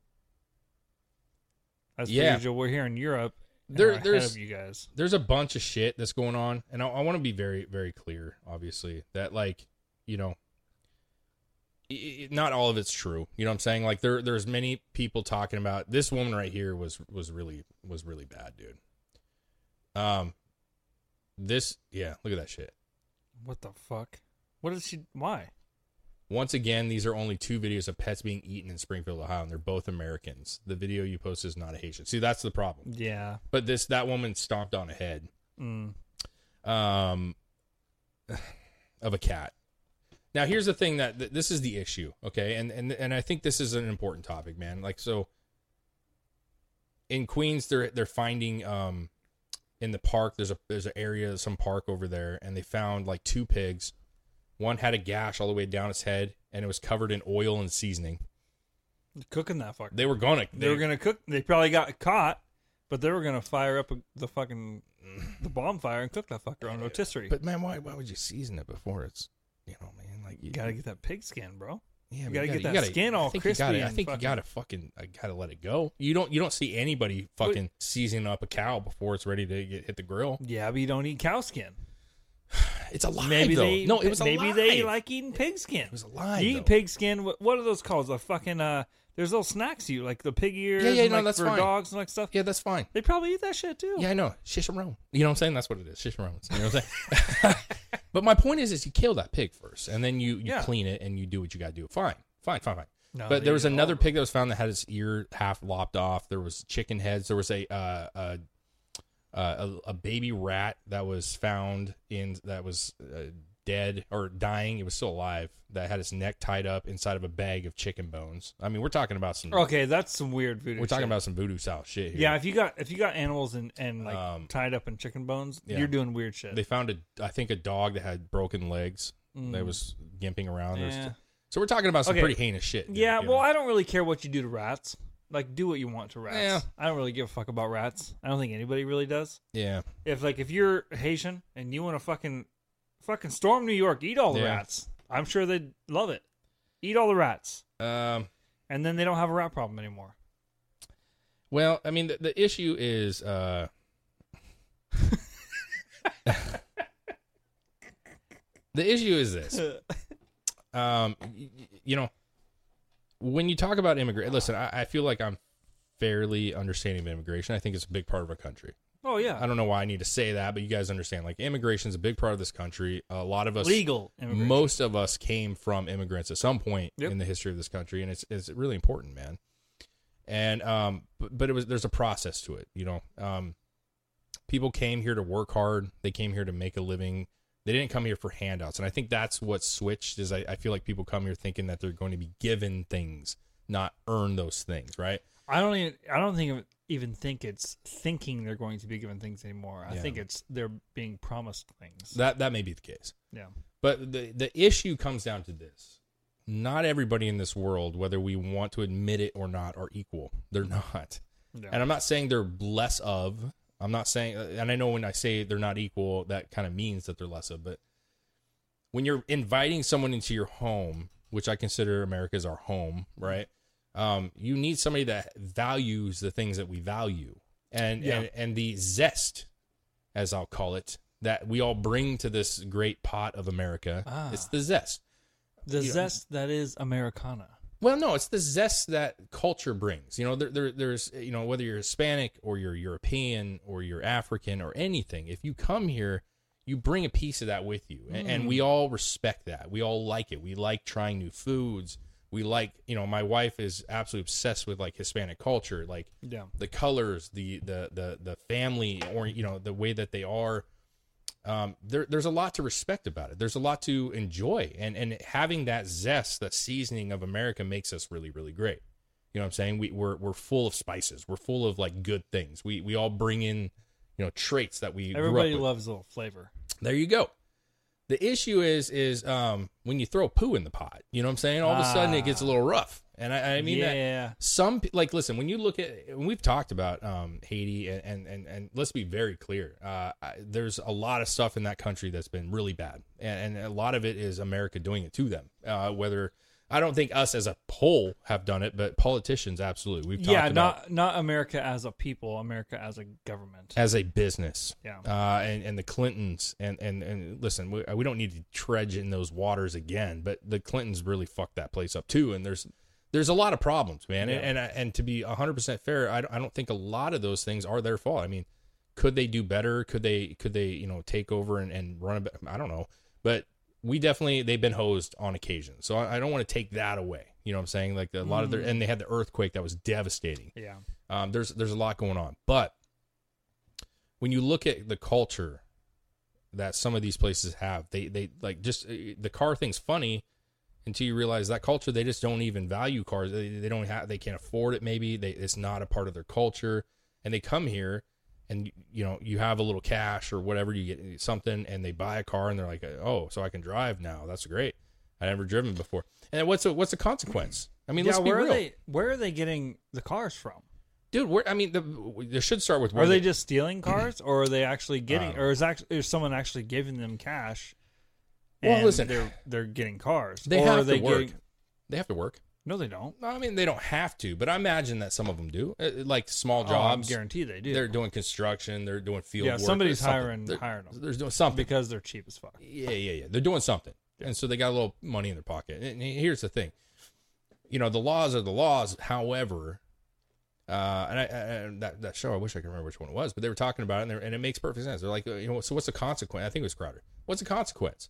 As per usual, we're here in Europe. There's ahead of you guys. There's a bunch of shit that's going on, and I want to be very, very clear. Obviously, that not all of it's true. You know what I'm saying? Like there's many people talking about this woman right here was really bad, dude. Look at that shit. What the fuck? Why? Once again, these are only 2 videos of pets being eaten in Springfield, Ohio, and they're both Americans. The video you posted is not a Haitian. See, that's the problem. Yeah. But that woman stomped on a head of a cat. Now, here's the thing that this is the issue, okay? And I think this is an important topic, man. Like, so in Queens, they're finding in the park, there's an area, some park over there, and they found like 2 pigs. One had a gash all the way down its head, and it was covered in oil and seasoning. Cooking that fucker. They were gonna cook. They probably got caught, but they were gonna fire up the bonfire and cook that fucker on rotisserie. But man, why would you season it before it's, man, like you gotta get that pig skin, bro. Yeah, you gotta get that skin all crispy. I think you gotta let it go. You don't see anybody fucking seasoning up a cow before it's ready to hit the grill. Yeah, but you don't eat cow skin. It's alive, maybe though. They, no, it was alive. Maybe they like eating pig skin. It was alive. You eat pig skin. What are those called? The fucking there's little snacks you like, the pig ears. That's for fine. Dogs and like stuff. Yeah, that's fine. They probably eat that shit too. Yeah, I know. Shish and Rome. You know what I'm saying? That's what it is. Shish and Rome. You know what I'm saying? But my point is you kill that pig first, and then you clean it and you do what you got to do. Fine. No, but there was another pig that was found that had its ear half lopped off. There was chicken heads. There was a baby rat that was found that was dead or dying. It was still alive. That had its neck tied up inside of a bag of chicken bones. I mean, we're talking about some. Okay, that's some weird voodoo. We're talking about some voodoo style shit here. Yeah, if you got animals and like tied up in chicken bones, you're doing weird shit. They found I think a dog that had broken legs. That was gimping around. Yeah. So we're talking about some pretty heinous shit. Yeah, well, I don't really care what you do to rats. Like, do what you want to rats. Yeah. I don't really give a fuck about rats. I don't think anybody really does. Yeah. If you're Haitian and you want to fucking storm New York, eat all the rats. I'm sure they'd love it. Eat all the rats. And then they don't have a rat problem anymore. Well, I mean, the issue is... the issue is this. When you talk about immigration, listen, I feel like I'm fairly understanding of immigration. I think it's a big part of our country. Oh, yeah. I don't know why I need to say that, but you guys understand. Like, immigration is a big part of this country. A lot of us... Legal immigration. Most of us came from immigrants at some point in the history of this country, and it's really important, man. And but there's a process to it, People came here to work hard. They came here to make a living. They didn't come here for handouts. And I think that's what switched is I feel like people come here thinking that they're going to be given things, not earn those things, right? I don't even think it's thinking they're going to be given things anymore. I think it's they're being promised things. That may be the case. Yeah. But the issue comes down to this. Not everybody in this world, whether we want to admit it or not, are equal. They're not. Yeah. And I'm not saying they're less of. I'm not saying, and I know when I say they're not equal, that kind of means that they're less of. But when you're inviting someone into your home, which I consider America as our home, right? You need somebody that values the things that we value, and the zest, as I'll call it, that we all bring to this great pot of America. It's the zest. The zest that is Americana. Well, no, it's the zest that culture brings. There's whether you're Hispanic or you're European or you're African or anything, if you come here, you bring a piece of that with you. And we all respect that. We all like it. We like trying new foods. We like, my wife is absolutely obsessed with like Hispanic culture, like the colors, the family, or, the way that they are. There's a lot to respect about it. There's a lot to enjoy, and having that zest, that seasoning of America makes us really, really great. You know what I'm saying? We're full of spices. We're full of like good things. We all bring in, traits that we everybody grew up with. loves a little flavor. There you go. The issue is when you throw poo in the pot. You know what I'm saying? All of a sudden it gets a little rough. And I mean that listen, when you look at, when we've talked about Haiti and let's be very clear, there's a lot of stuff in that country that's been really bad, and a lot of it is America doing it to them. Whether I don't think us as a whole have done it, but politicians absolutely. We've talked about not America as a people, America as a government, as a business. Yeah, and the Clintons and listen, we don't need to trudge in those waters again, but the Clintons really fucked that place up too, and there's a lot of problems, man. Yeah. And to be 100% fair, I don't think a lot of those things are their fault. I mean, could they do better? Could they take over and run a bit? I don't know. But they've been hosed on occasion. So I don't want to take that away. You know what I'm saying? Like a lot of and they had the earthquake that was devastating. Yeah. There's a lot going on. But when you look at the culture that some of these places have, they like just the car thing's funny. Until you realize that culture, they just don't even value cars. They can't afford it. Maybe it's not a part of their culture, and they come here, and you have a little cash or whatever, you get something, and they buy a car, and they're like, oh, so I can drive now. That's great. I never driven before. And what's the consequence? I mean, let's be real. Where are they getting the cars from? Dude, they should start with. Are they just stealing cars, or are they actually getting, or is someone actually giving them cash? Well, listen, they're getting cars. They have to work. They have to work. No, they don't. No, I mean, they don't have to, but I imagine that some of them do. Like small jobs. I guarantee they do. They're doing construction. They're doing field work. Yeah, somebody's hiring them. They're doing something because they're cheap as fuck. Yeah. They're doing something, and so they got a little money in their pocket. And here's the thing, the laws are the laws. However, and that show, I wish I could remember which one it was, but they were talking about it, and it makes perfect sense. They're like, so what's the consequence? I think it was Crowder. What's the consequence?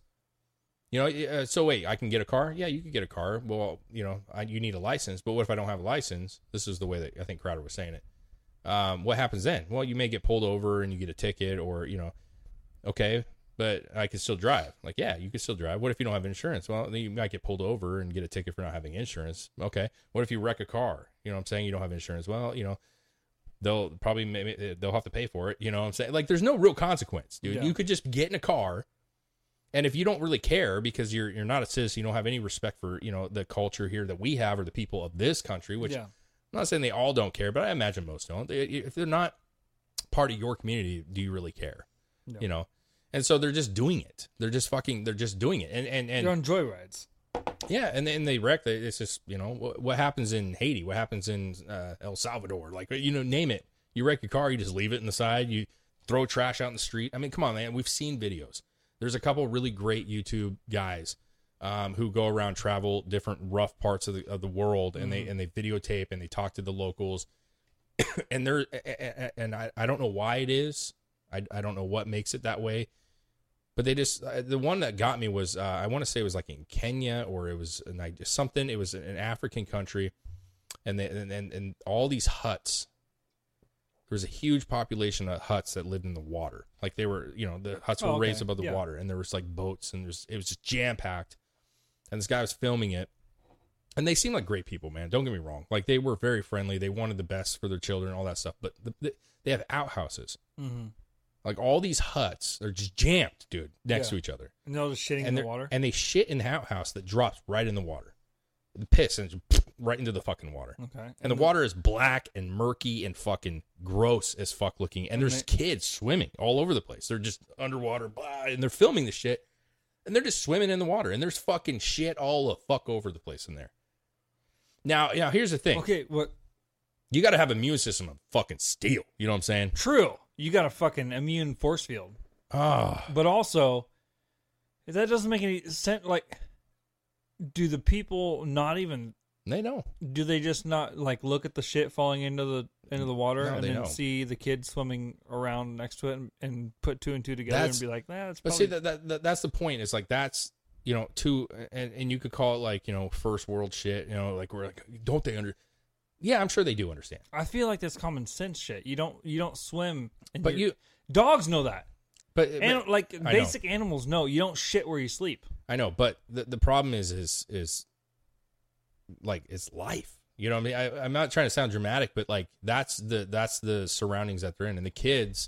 So wait, I can get a car? Yeah, you can get a car. Well, you need a license, but what if I don't have a license? This is the way that I think Crowder was saying it. What happens then? Well, you may get pulled over and you get a ticket, or, okay, but I can still drive. Like, yeah, you can still drive. What if you don't have insurance? Well, then you might get pulled over and get a ticket for not having insurance. Okay. What if you wreck a car? You know what I'm saying? You don't have insurance. Well, they'll probably, they'll have to pay for it. You know what I'm saying? Like, there's no real consequence, dude. Yeah. You could just get in a car. And if you don't really care because you're not a citizen, you don't have any respect for, the culture here that we have or the people of this country, which I'm not saying they all don't care, but I imagine most don't. If they're not part of your community, do you really care? No. And so they're just doing it. They're just doing it. And they're on joyrides. Yeah, and they wreck. It's just, what happens in Haiti? What happens in El Salvador? Like, name it. You wreck your car, you just leave it in the side. You throw trash out in the street. I mean, come on, man. We've seen videos. There's a couple really great YouTube guys who go around, travel different rough parts of the world, and they videotape and they talk to the locals. and I don't know why it is. I don't know what makes it that way. But they just the one that got me was I want to say it was like in Kenya, or it was something. It was an African country, and all these huts. There was a huge population of huts that lived in the water. Like they were, the huts were raised above the water, and there was like boats, and it was just jam packed. And this guy was filming it, and they seemed like great people, man. Don't get me wrong. Like they were very friendly. They wanted the best for their children, all that stuff. But they have outhouses. Mm-hmm. Like all these huts, they're just jammed, dude, next to each other. And they're all just shitting in the water? And they shit in the outhouse that drops right in the water. The piss and right into the fucking water. Okay. And the water is black and murky and fucking gross as fuck looking. And there's kids swimming all over the place. They're just underwater, blah, and they're filming the shit. And they're just swimming in the water. And there's fucking shit all the fuck over the place in there. Now, here's the thing. Okay, what? You got to have an immune system of fucking steel. You know what I'm saying? True. You got a fucking immune force field. But also, that doesn't make any sense. Like, do the people not even? They know. Do they just not look at the shit falling into the water and then see the kids swimming around next to it and put two and two together and be like, nah, that's probably... But see, that's the point. It's like that's two, and you could call it like first world shit. Like we're like, don't they under? Yeah, I'm sure they do understand. I feel like that's common sense shit. You don't swim, but dogs know that. But basic animals know you don't shit where you sleep. I know, but the problem is like it's life. You know what I mean? I'm not trying to sound dramatic, but like that's the surroundings that they're in, and the kids.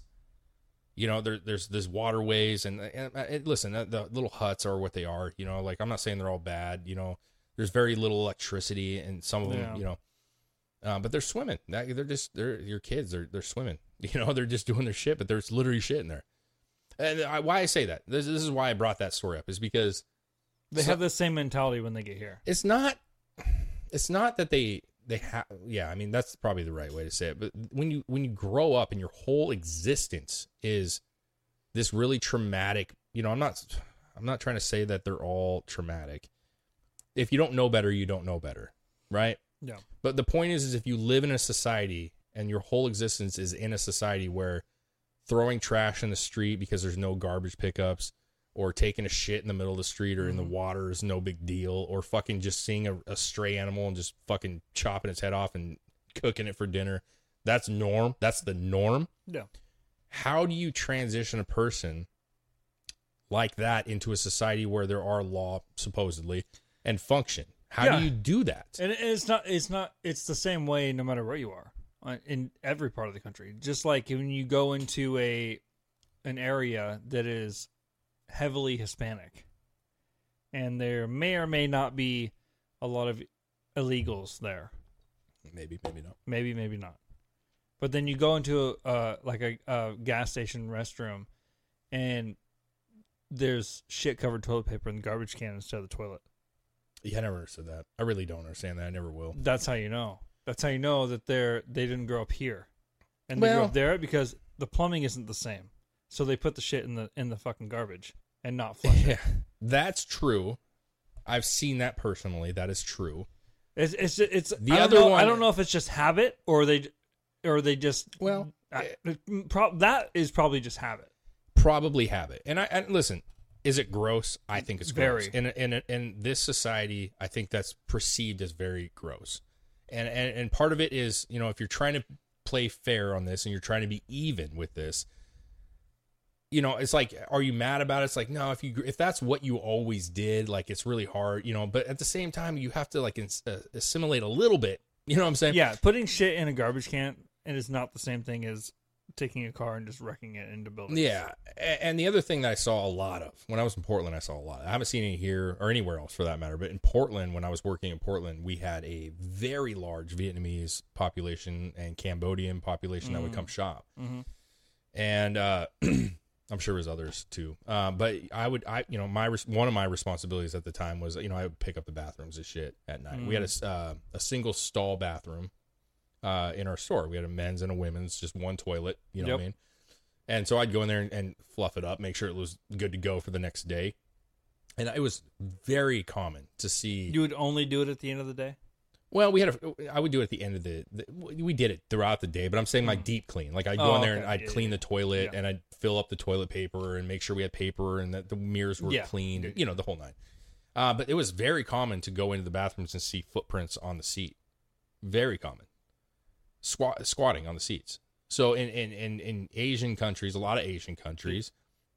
There's waterways and listen, the little huts are what they are. Like I'm not saying they're all bad. There's very little electricity, and some of them, but they're swimming. They're your kids. They're swimming. They're just doing their shit, but there's literally shit in there. And why I say that, this is why I brought that story up, is because they have the same mentality when they get here. It's not that they have. Yeah, I mean that's probably the right way to say it. But when you grow up and your whole existence is this really traumatic, I'm not trying to say that they're all traumatic. If you don't know better, you don't know better, right? Yeah. But the point is if you live in a society and your whole existence is in a society where throwing trash in the street because there's no garbage pickups, or taking a shit in the middle of the street or in the water is no big deal, or fucking just seeing a stray animal and just fucking chopping its head off and cooking it for dinner. That's norm. That's the norm. Yeah. How do you transition a person like that into a society where there are law supposedly and function? How do you do that? And it's the same way no matter where you are in every part of the country. Just like when you go into an area that is heavily Hispanic, and there may or may not be a lot of illegals there. Maybe not. Maybe not. But then you go into a gas station restroom, and there's shit covered toilet paper in the garbage can instead of the toilet. Yeah, I never understood that. I really don't understand that. I never will. That's how you know. That's how you know that they didn't grow up here, and they grew up there because the plumbing isn't the same. So they put the shit in the fucking garbage and not flush it. Yeah, that's true. I've seen that personally. That is true. It's the I other don't know, one. I don't know if it's just habit or they just that is probably just habit. Probably habit. And listen, is it gross? I think it's gross. Very. In this society, I think that's perceived as very gross. And part of it is, you know, if you're trying to play fair on this and you're trying to be even with this, you know, it's like, are you mad about it? It's like, no, if that's what you always did, like, it's really hard, you know, but at the same time, you have to like assimilate a little bit. You know what I'm saying? Yeah. Putting shit in a garbage can, it is not the same thing as taking a car and just wrecking it into buildings. Yeah. And the other thing that I saw a lot of when I was in Portland, I haven't seen any here or anywhere else for that matter, but in Portland, when I was working in Portland, we had a very large Vietnamese population and Cambodian population that would come shop. Mm-hmm. And, I'm sure there's others too. But one of my responsibilities at the time was, you know, I would pick up the bathrooms and shit at night. We had a single stall bathroom in our store. We had a men's and a women's, just one toilet, you know what I mean? And so I'd go in there and fluff it up, make sure it was good to go for the next day. And it was very common to see. You would only do it at the end of the day? Well, I would do it at the end of we did it throughout the day, but I'm saying my deep clean. Like I'd go in there and I'd clean the toilet and I'd fill up the toilet paper and make sure we had paper and that the mirrors were cleaned, you know, the whole nine. But it was very common to go into the bathrooms and see footprints on the seat. Very common. Squatting on the seats. So in Asian countries, a lot of Asian countries,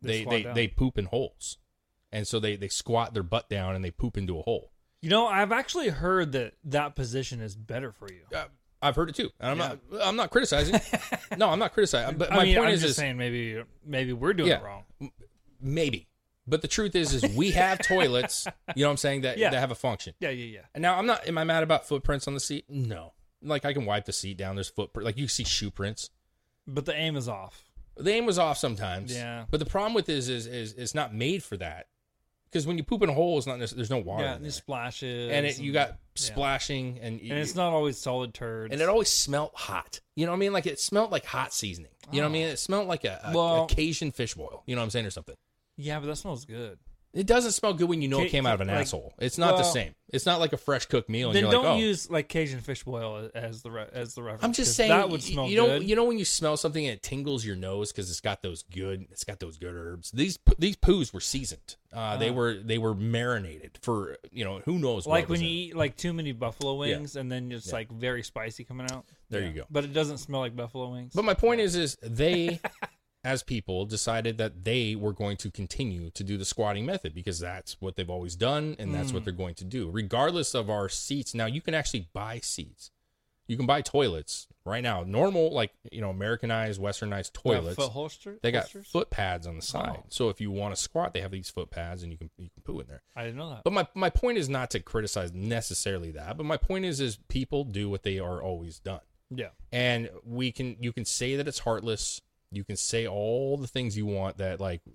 they poop in holes. And so they squat their butt down and they poop into a hole. You know, I've actually heard that position is better for you. I've heard it too, and I'm not criticizing. No, I'm not criticizing. But my point is saying maybe we're doing it wrong. Maybe, but the truth is we have toilets. You know what I'm saying that have a function. Yeah. And now am I mad about footprints on the seat? No, like I can wipe the seat down. There's footprint, like you see shoe prints. But the aim is off. The aim was off sometimes. Yeah. But the problem with this is it's not made for that. Because when you poop in a hole, there's no water. Yeah, and it splashes. And you got splashing. And it's not always solid turds. And it always smelled hot. You know what I mean? Like it smelled like hot seasoning. You know what I mean? It smelled like a Cajun fish boil. You know what I'm saying? Or something. Yeah, but that smells good. It doesn't smell good when you know it came out of an asshole. It's not the same. It's not like a fresh cooked meal. And then you're don't like, use like Cajun fish boil as the reference. I'm just saying that would smell good. You know when you smell something and it tingles your nose because it's got those good herbs. These poos were seasoned. They were marinated for who knows. Like when you eat like too many buffalo wings and then it's like very spicy coming out. There you go. But it doesn't smell like buffalo wings. But my point is they. As people decided that they were going to continue to do the squatting method because that's what they've always done and that's what they're going to do, regardless of our seats. Now you can actually buy seats. You can buy toilets right now. Normal, like, Americanized, Westernized toilets. They got foot pads on the side. Oh. So if you want to squat, they have these foot pads and you can poo in there. I didn't know that. But my point is not to criticize necessarily that, but my point is people do what they are always done. Yeah. And you can say that it's heartless. You can say all the things you want that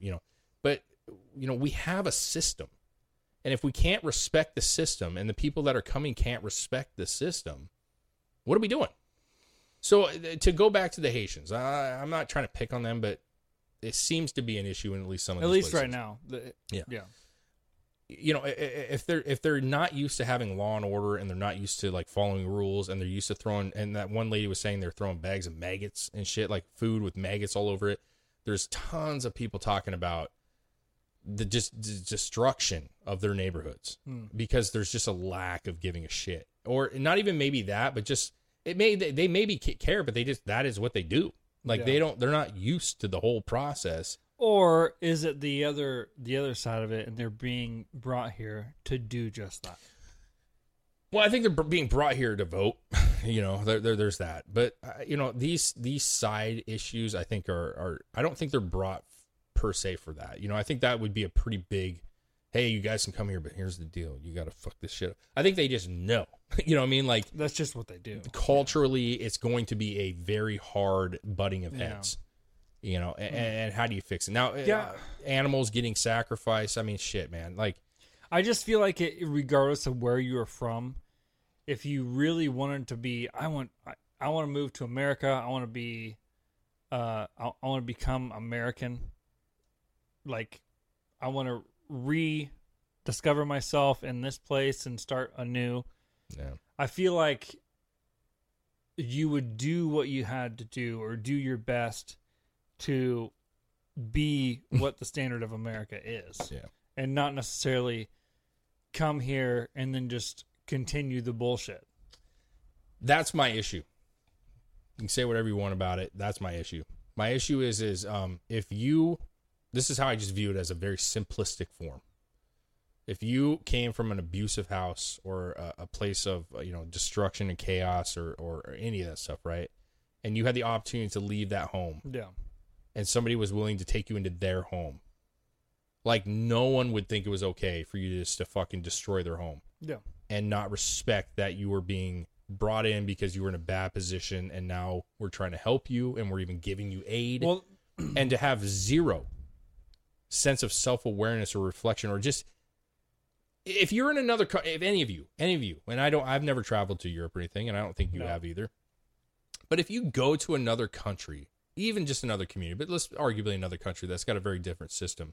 but we have a system. And if we can't respect the system and the people that are coming can't respect the system, what are we doing? So to go back to the Haitians, I'm not trying to pick on them, but it seems to be an issue in at least some of these places. Right now. Yeah. If they're not used to having law and order and they're not used to like following rules and they're used to throwing, and that one lady was saying they're throwing bags of maggots and shit, like food with maggots all over it. There's tons of people talking about the destruction of their neighborhoods because there's just a lack of giving a shit, or not even maybe that, but just they maybe care, but that is what they do. Like they're not used to the whole process. Or is it the other side of it, and they're being brought here to do just that? Well, I think they're being brought here to vote. There's that. But these side issues, I think are I don't think they're brought per se for that. I think that would be a pretty big hey, you guys can come here, but here's the deal. You got to fuck this shit up. I think they just know. You know what I mean? Like, that's just what they do. Culturally, it's going to be a very hard butting of heads. You know, and how do you fix it? Now, animals getting sacrificed. I mean, shit, man. Like, I just feel like regardless of where you are from, if you really wanted to be, I want to move to America. I want to be, I want to become American. Like, I want to rediscover myself in this place and start anew. Yeah. I feel like you would do what you had to do, or do your best to be what the standard of America is. Yeah. And not necessarily come here and then just continue the bullshit. That's my issue. You can say whatever you want about it. That's my issue. My issue is if you, this is how I just view it, as a very simplistic form. If you came from an abusive house or a place of, destruction and chaos or any of that stuff, right? And you had the opportunity to leave that home. Yeah. And somebody was willing to take you into their home. Like, no one would think it was okay for you just to fucking destroy their home. Yeah. And not respect that you were being brought in because you were in a bad position, and now we're trying to help you and we're even giving you aid. Well, and to have zero sense of self-awareness or reflection, or just, if you're in another, if any of you, and I've never traveled to Europe or anything, and I don't think you have either. But if you go to another country, even just another community, but let's arguably another country that's got a very different system,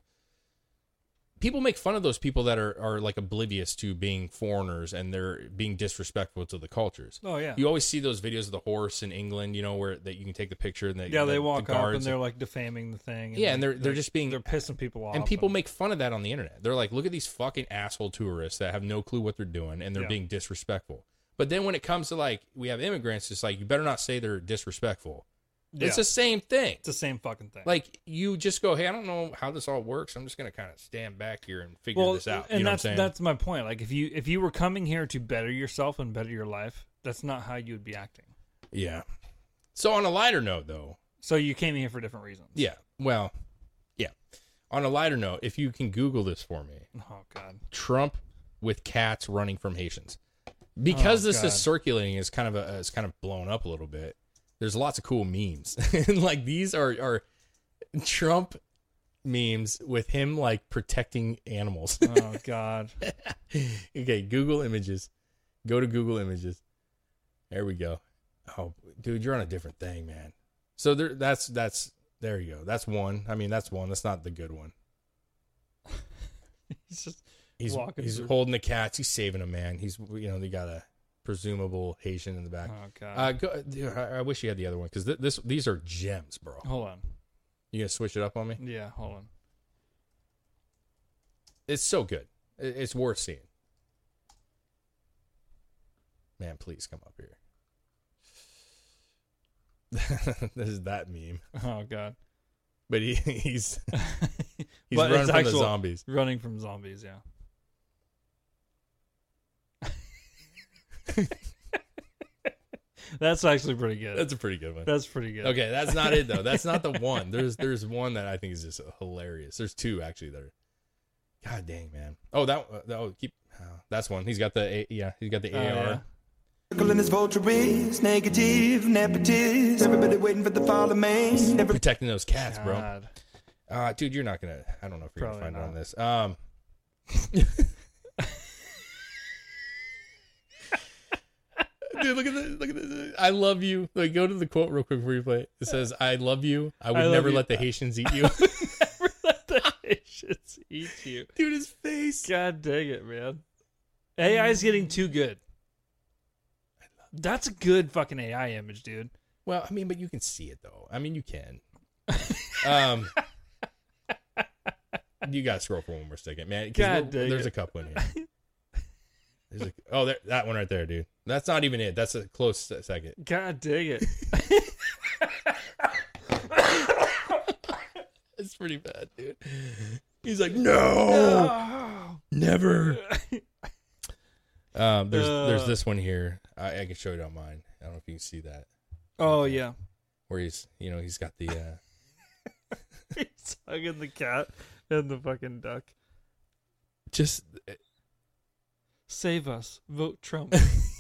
people make fun of those people that are like oblivious to being foreigners and they're being disrespectful to the cultures. Oh yeah. You always see those videos of the horse in England, where that you can take the picture and they walk up and they're like defaming the thing. And they're just being, they're pissing people off. And people make fun of that on the internet. They're like, look at these fucking asshole tourists that have no clue what they're doing and they're being disrespectful. But then when it comes to, like, we have immigrants, it's like, you better not say they're disrespectful. Yeah. It's the same thing. It's the same fucking thing. Like, you just go, hey, I don't know how this all works. I'm just going to kind of stand back here and figure this out. And you know that's what I'm saying? That's my point. Like, if you were coming here to better yourself and better your life, that's not how you would be acting. Yeah. So on a lighter note, though. So you came here for different reasons. Yeah. Well, yeah. On a lighter note, if you can Google this for me. Oh, God. Trump with cats running from Haitians. Because this is circulating, it's kind of blown up a little bit. There's lots of cool memes. And like, these are Trump memes with him like protecting animals. Oh God. Okay, Google Images. Go to Google Images. There we go. Oh, dude, you're on a different thing, man. So there you go. That's one. I mean, that's one. That's not the good one. He's holding the cats. He's saving them, man. He's, they got a presumable Haitian in the back. Oh God. I wish you had the other one, because these are gems, bro. Hold on. You gonna switch it up on me? Yeah, hold on. It's so good. It's worth seeing. Man, please come up here. This is that meme. Oh God. But he's running from the zombies. Running from zombies, yeah. That's actually pretty good. That's a pretty good one. That's pretty good. Okay, that's not it though. That's not the one. There's one that I think is just hilarious. There's two actually that are. God dang, man. Oh, that's one. He's got the AR. Yeah. His votaries, negative, nepotist. Everybody waiting for the fall of man. Protecting those cats, bro. Dude, you're not gonna. I don't know if you're Probably gonna find not. it on this. Dude, look at this. I love you. Like, go to the quote real quick before you play it. It says, "I love you. I would never let the Haitians eat you." Never let the Haitians eat you. Dude, his face. God dang it, man. AI is getting too good. That's a good fucking AI image, dude. Well, I mean, but you can see it though. I mean, you can. You gotta scroll for one more second, man. There's a couple in here. That one right there, dude. That's not even it. That's a close second. God dang it. It's pretty bad, dude. He's like, no, never. There's this one here. I can show it on mine. I don't know if you can see that. Oh yeah. Where he's got the. He's hugging the cat and the fucking duck. Just save us. Vote Trump.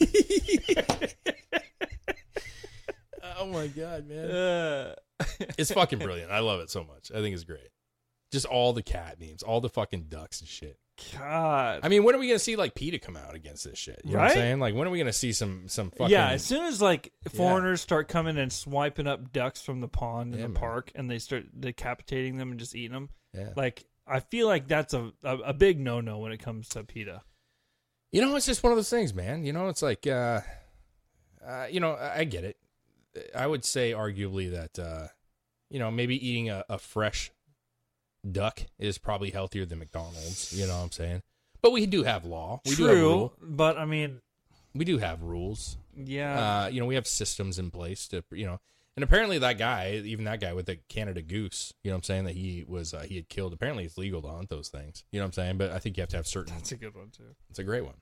Oh my God, man. It's fucking brilliant. I love it so much. I think it's great. Just all the cat memes, all the fucking ducks and shit. God. I mean, when are we going to see like PETA come out against this shit? You know what I'm saying? Like, when are we going to see some fucking... Yeah, as soon as like foreigners start coming and swiping up ducks from the pond in the park and they start decapitating them and just eating them. Yeah. Like, I feel like that's a big no-no when it comes to PETA. You know, it's just one of those things, man. You know, it's like, you know, I get it. I would say arguably that, you know, maybe eating a fresh duck is probably healthier than McDonald's. You know what I'm saying? But we do have law. We do have rule. But I mean, we do have rules. Yeah. You know, we have systems in place to, you know, and apparently that guy, even that guy with the Canada goose, you know what I'm saying, that he had killed. Apparently it's legal to hunt those things. You know what I'm saying? But I think you have to have certain. That's a good one too. It's a great one.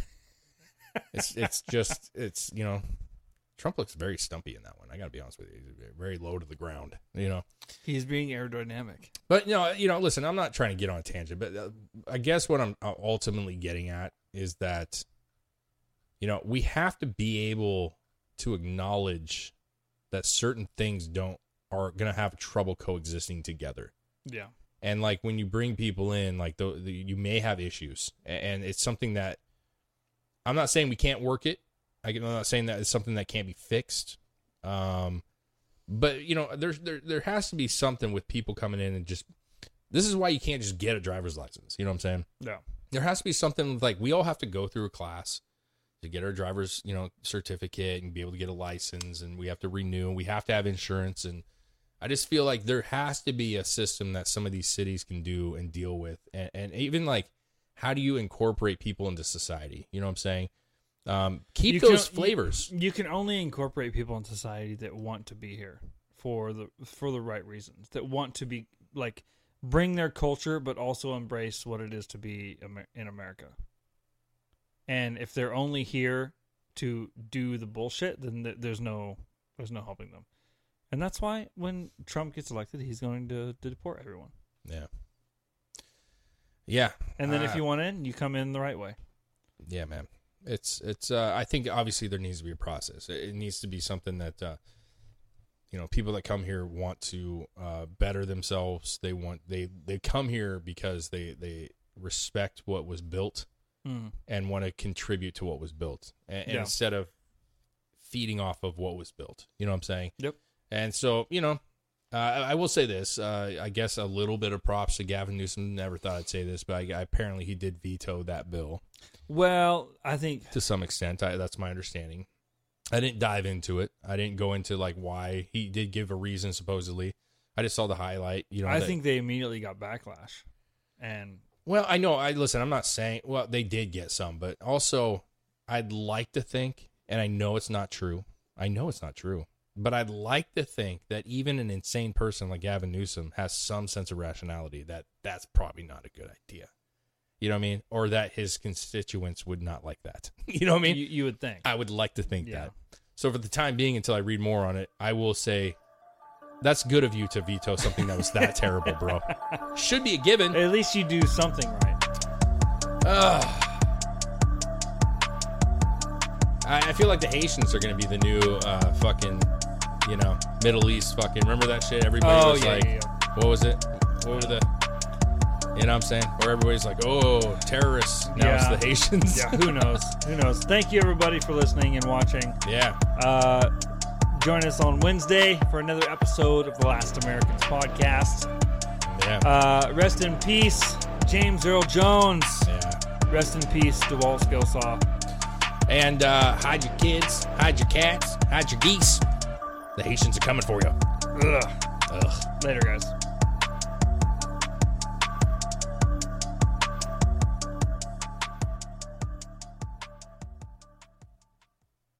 It's just, you know, Trump looks very stumpy in that one. I got to be honest with you. He's very low to the ground, you know. He's being aerodynamic. But, you know, listen, I'm not trying to get on a tangent, but I guess what I'm ultimately getting at is that, you know, we have to be able to acknowledge that certain things are going to have trouble coexisting together. Yeah. And, like, when you bring people in, like, you may have issues. And it's something that I'm not saying we can't work it. I'm not saying that it's something that can't be fixed. But, you know, there has to be something with people coming in and just, this is why you can't just get a driver's license. You know what I'm saying? Yeah. There has to be something like we all have to go through a class to get our driver's, you know, certificate and be able to get a license, and we have to renew, and we have to have insurance. And I just feel like there has to be a system that some of these cities can do and deal with. And even like, how do you incorporate people into society? You know what I'm saying? Keep those flavors. You can only incorporate people in society that want to be here for the right reasons, that want to be like bring their culture, but also embrace what it is to be in America. And if they're only here to do the bullshit, then there's no helping them. And that's why when Trump gets elected, he's going to deport everyone. Yeah. Yeah. And then if you want in, you come in the right way. Yeah, man. It's I think obviously there needs to be a process. It needs to be something that you know, people that come here want to better themselves. They come here because they respect what was built and want to contribute to what was built, and instead of feeding off of what was built. You know what I'm saying? Yep. And so, you know, I will say this. I guess a little bit of props to Gavin Newsom. Never thought I'd say this, but apparently he did veto that bill. Well, I think to some extent, that's my understanding. I didn't dive into it. I didn't go into like why. He did give a reason supposedly. I just saw the highlight. You know, I think they immediately got backlash. And well, I know. Listen. I'm not saying. Well, they did get some, but also, I'd like to think, and I know it's not true. But I'd like to think that even an insane person like Gavin Newsom has some sense of rationality. That's probably not a good idea. You know what I mean? Or that his constituents would not like that. You know what I mean? You would think. I would like to think that. So for the time being, until I read more on it, I will say that's good of you to veto something that was that terrible, bro. Should be a given. At least you do something right. I feel like the Haitians are going to be the new fucking, you know, Middle East fucking. Remember that shit? Everybody was like, what was it? What were the... You know what I'm saying? Where everybody's like, oh, terrorists. Now it's the Haitians. Yeah, who knows? Who knows? Thank you, everybody, for listening and watching. Yeah. Join us on Wednesday for another episode of the Last Americans podcast. Yeah. Rest in peace, James Earl Jones. Yeah. Rest in peace, DeWalt Skillsaw. And hide your kids, hide your cats, hide your geese. The Haitians are coming for you. Ugh. Later, guys.